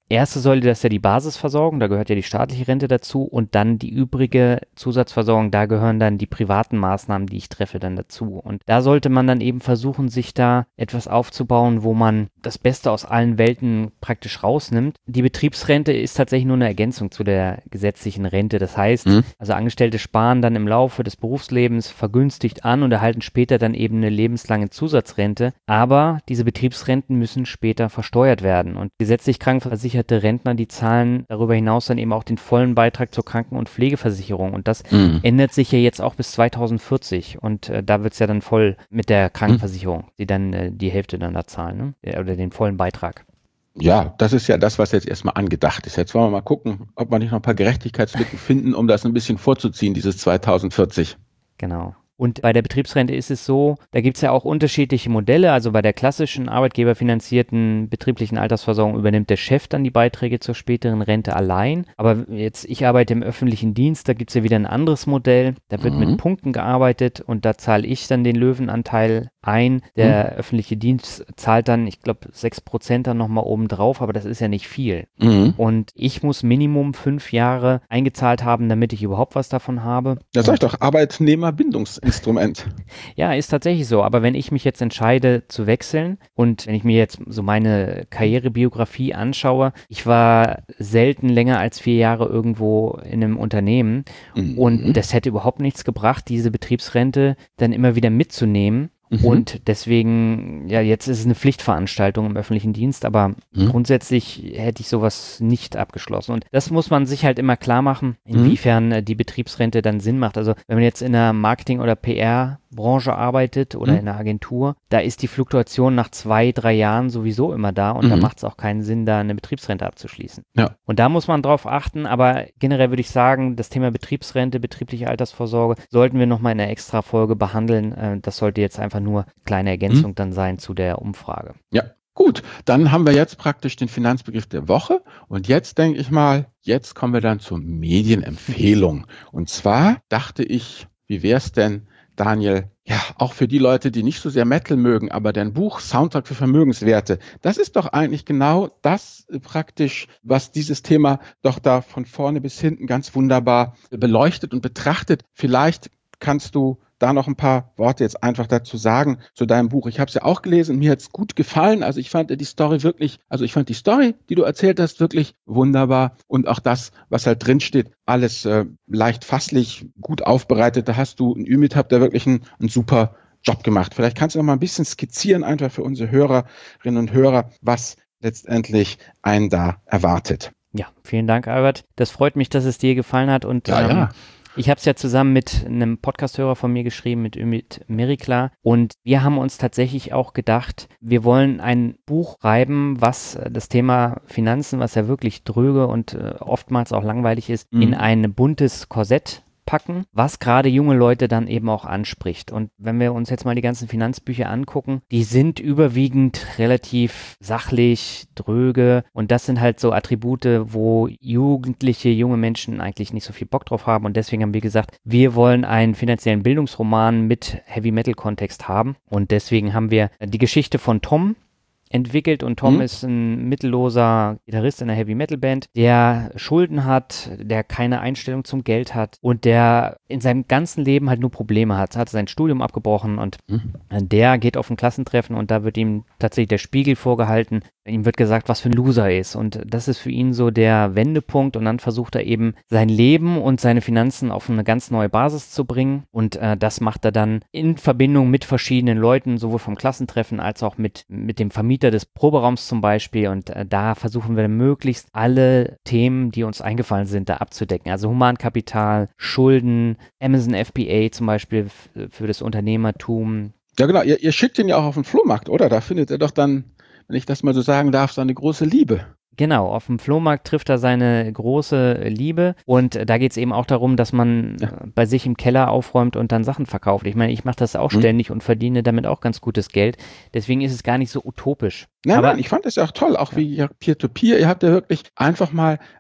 erste Säule, das ist ja die Basisversorgung, da gehört ja die staatliche Rente dazu und dann die übrige Zusatzversorgung, da gehören dann die privaten Maßnahmen, die ich treffe, dann dazu. Und da sollte man dann eben versuchen, sich da etwas aufzubauen, wo man das Beste aus allen Welten praktisch rausnimmt. Die Betriebsrente ist tatsächlich nur eine Ergänzung zu der gesetzlichen Rente. Das heißt, also Angestellte sparen dann im Laufe des Berufslebens vergünstigt an und erhalten später dann eben eine lebenslange Zusatzrente. Aber diese Betriebsrenten müssen später versteuert werden. Und gesetzlich krankenversicherte Rentner, die zahlen darüber hinaus dann eben auch den vollen Beitrag zur Kranken- und Pflegeversicherung. Und das ändert sich ja jetzt auch bis 2040. Und da wird es ja dann voll mit der Krankenversicherung, die dann die Hälfte dann da zahlen, ne? Oder den vollen Beitrag. Ja, das ist ja das, was jetzt erstmal angedacht ist. Jetzt wollen wir mal gucken, ob wir nicht noch ein paar Gerechtigkeitslücken finden, um das ein bisschen vorzuziehen, dieses 2040. Genau. Und bei der Betriebsrente ist es so, da gibt es ja auch unterschiedliche Modelle. Also bei der klassischen arbeitgeberfinanzierten betrieblichen Altersversorgung übernimmt der Chef dann die Beiträge zur späteren Rente allein. Aber ich arbeite im öffentlichen Dienst, da gibt es ja wieder ein anderes Modell. Da wird mit Punkten gearbeitet und da zahle ich dann den Löwenanteil ein. Der öffentliche Dienst zahlt dann, ich glaube, 6% dann nochmal oben drauf, aber das ist ja nicht viel. Und ich muss Minimum 5 Jahre eingezahlt haben, damit ich überhaupt was davon habe. Das sag ich doch, Arbeitnehmerbindungsinstrument. Ja, ist tatsächlich so. Aber wenn ich mich jetzt entscheide zu wechseln und wenn ich mir jetzt so meine Karrierebiografie anschaue, ich war selten länger als 4 Jahre irgendwo in einem Unternehmen und das hätte überhaupt nichts gebracht, diese Betriebsrente dann immer wieder mitzunehmen. Und deswegen, ja, jetzt ist es eine Pflichtveranstaltung im öffentlichen Dienst, aber grundsätzlich hätte ich sowas nicht abgeschlossen. Und das muss man sich halt immer klar machen, inwiefern die Betriebsrente dann Sinn macht. Also wenn man jetzt in einer Marketing- oder PR-Branche arbeitet oder in einer Agentur, da ist die Fluktuation nach 2, 3 Jahren sowieso immer da und da macht es auch keinen Sinn, da eine Betriebsrente abzuschließen. Ja. Und da muss man drauf achten, aber generell würde ich sagen, das Thema Betriebsrente, betriebliche Altersvorsorge, sollten wir nochmal in einer Extra-Folge behandeln. Das sollte jetzt einfach nur kleine Ergänzung dann sein zu der Umfrage. Ja, gut. Dann haben wir jetzt praktisch den Finanzbegriff der Woche. Und jetzt denke ich mal, jetzt kommen wir dann zur Medienempfehlung. Und zwar dachte ich, wie wäre es denn, Daniel, ja, auch für die Leute, die nicht so sehr Metal mögen, aber dein Buch Soundtrack für Vermögenswerte, das ist doch eigentlich genau das praktisch, was dieses Thema doch da von vorne bis hinten ganz wunderbar beleuchtet und betrachtet. Vielleicht kannst du da noch ein paar Worte jetzt einfach dazu sagen, zu deinem Buch. Ich habe es ja auch gelesen, mir hat es gut gefallen. Also ich fand die Story wirklich, die Story, die du erzählt hast, wirklich wunderbar. Und auch das, was halt drin steht, alles leicht fasslich, gut aufbereitet. Da hast du, Ümit, habt ihr wirklich einen super Job gemacht. Vielleicht kannst du noch mal ein bisschen skizzieren, einfach für unsere Hörerinnen und Hörer, was letztendlich einen da erwartet. Ja, vielen Dank, Albert. Das freut mich, dass es dir gefallen hat. Und ja. Ich habe es ja zusammen mit einem Podcasthörer von mir geschrieben, mit Ümit Mirikla. Und wir haben uns tatsächlich auch gedacht, wir wollen ein Buch schreiben, was das Thema Finanzen, was ja wirklich dröge und oftmals auch langweilig ist, in ein buntes Korsett packen, was gerade junge Leute dann eben auch anspricht. Und wenn wir uns jetzt mal die ganzen Finanzbücher angucken, die sind überwiegend relativ sachlich, dröge und das sind halt so Attribute, wo Jugendliche, junge Menschen eigentlich nicht so viel Bock drauf haben und deswegen haben wir gesagt, wir wollen einen finanziellen Bildungsroman mit Heavy-Metal-Kontext haben und deswegen haben wir die Geschichte von Tom entwickelt und Tom ist ein mittelloser Gitarrist in einer Heavy-Metal-Band, der Schulden hat, der keine Einstellung zum Geld hat und der in seinem ganzen Leben halt nur Probleme hat. Hat sein Studium abgebrochen und der geht auf ein Klassentreffen und da wird ihm tatsächlich der Spiegel vorgehalten. Ihm wird gesagt, was für ein Loser er ist und das ist für ihn so der Wendepunkt und dann versucht er eben sein Leben und seine Finanzen auf eine ganz neue Basis zu bringen und das macht er dann in Verbindung mit verschiedenen Leuten, sowohl vom Klassentreffen als auch mit dem Vermieter des Proberaums zum Beispiel und da versuchen wir möglichst alle Themen, die uns eingefallen sind, da abzudecken. Also Humankapital, Schulden, Amazon FBA zum Beispiel für das Unternehmertum. Ja genau, ihr schickt ihn ja auch auf den Flohmarkt, oder? Da findet er doch dann, wenn ich das mal so sagen darf, seine große Liebe. Genau, auf dem Flohmarkt trifft er seine große Liebe und da geht es eben auch darum, dass man bei sich im Keller aufräumt und dann Sachen verkauft. Ich meine, ich mache das auch ständig und verdiene damit auch ganz gutes Geld. Deswegen ist es gar nicht so utopisch. Nein, ich fand es ja auch toll, auch wie Peer-to-Peer. Ihr habt ja wirklich einfach mal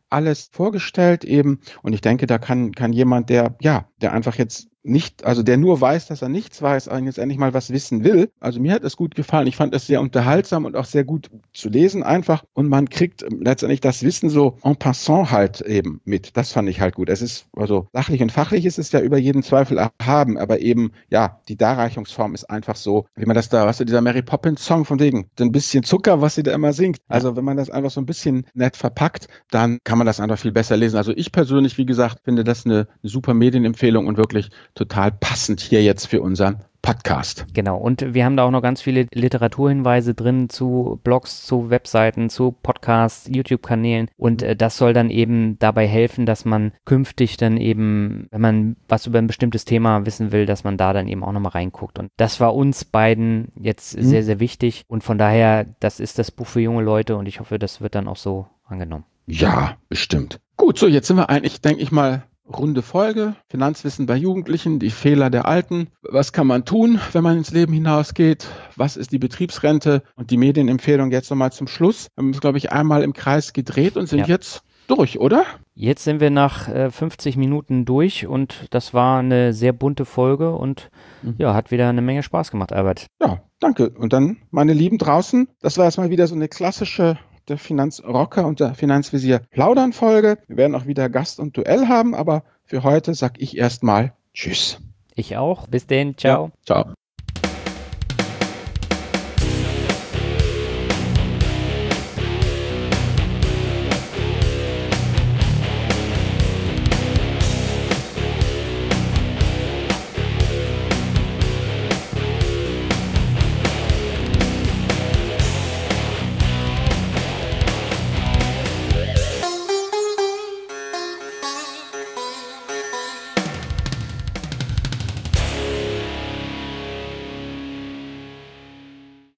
alles vorgestellt eben. Und ich denke, da kann jemand, der einfach jetzt nicht, also der nur weiß, dass er nichts weiß, aber jetzt endlich mal was wissen will. Also mir hat es gut gefallen. Ich fand es sehr unterhaltsam und auch sehr gut zu lesen einfach. Und man kriegt letztendlich das Wissen so en passant halt eben mit. Das fand ich halt gut. Es ist, also sachlich und fachlich ist es ja über jeden Zweifel erhaben, aber eben, die Darreichungsform ist einfach so, wie man das da, was dieser Mary Poppins Song von wegen, so ein bisschen Zucker, was sie da immer singt. Also wenn man das einfach so ein bisschen nett verpackt, dann kann man das einfach viel besser lesen. Also ich persönlich, wie gesagt, finde das eine super Medienempfehlung und wirklich total passend hier jetzt für unseren Podcast. Genau, und wir haben da auch noch ganz viele Literaturhinweise drin zu Blogs, zu Webseiten, zu Podcasts, YouTube-Kanälen und das soll dann eben dabei helfen, dass man künftig dann eben, wenn man was über ein bestimmtes Thema wissen will, dass man da dann eben auch nochmal reinguckt. Und das war uns beiden jetzt sehr, sehr wichtig und von daher, das ist das Buch für junge Leute und ich hoffe, das wird dann auch so angenommen. Ja, bestimmt. Gut, so jetzt sind wir eigentlich, denke ich mal, runde Folge, Finanzwissen bei Jugendlichen, die Fehler der Alten. Was kann man tun, wenn man ins Leben hinausgeht? Was ist die Betriebsrente? Und die Medienempfehlung jetzt nochmal zum Schluss. Wir haben uns, glaube ich, einmal im Kreis gedreht und sind jetzt durch, oder? Jetzt sind wir nach 50 Minuten durch und das war eine sehr bunte Folge und hat wieder eine Menge Spaß gemacht, Albert. Ja, danke. Und dann, meine Lieben draußen, das war jetzt mal wieder so eine klassische der Finanzrocker und der Finanzvisier plaudern Folge. Wir werden auch wieder Gast und Duell haben, aber für heute sag ich erstmal Tschüss. Ich auch. Bis denn. Ciao. Ja, ciao.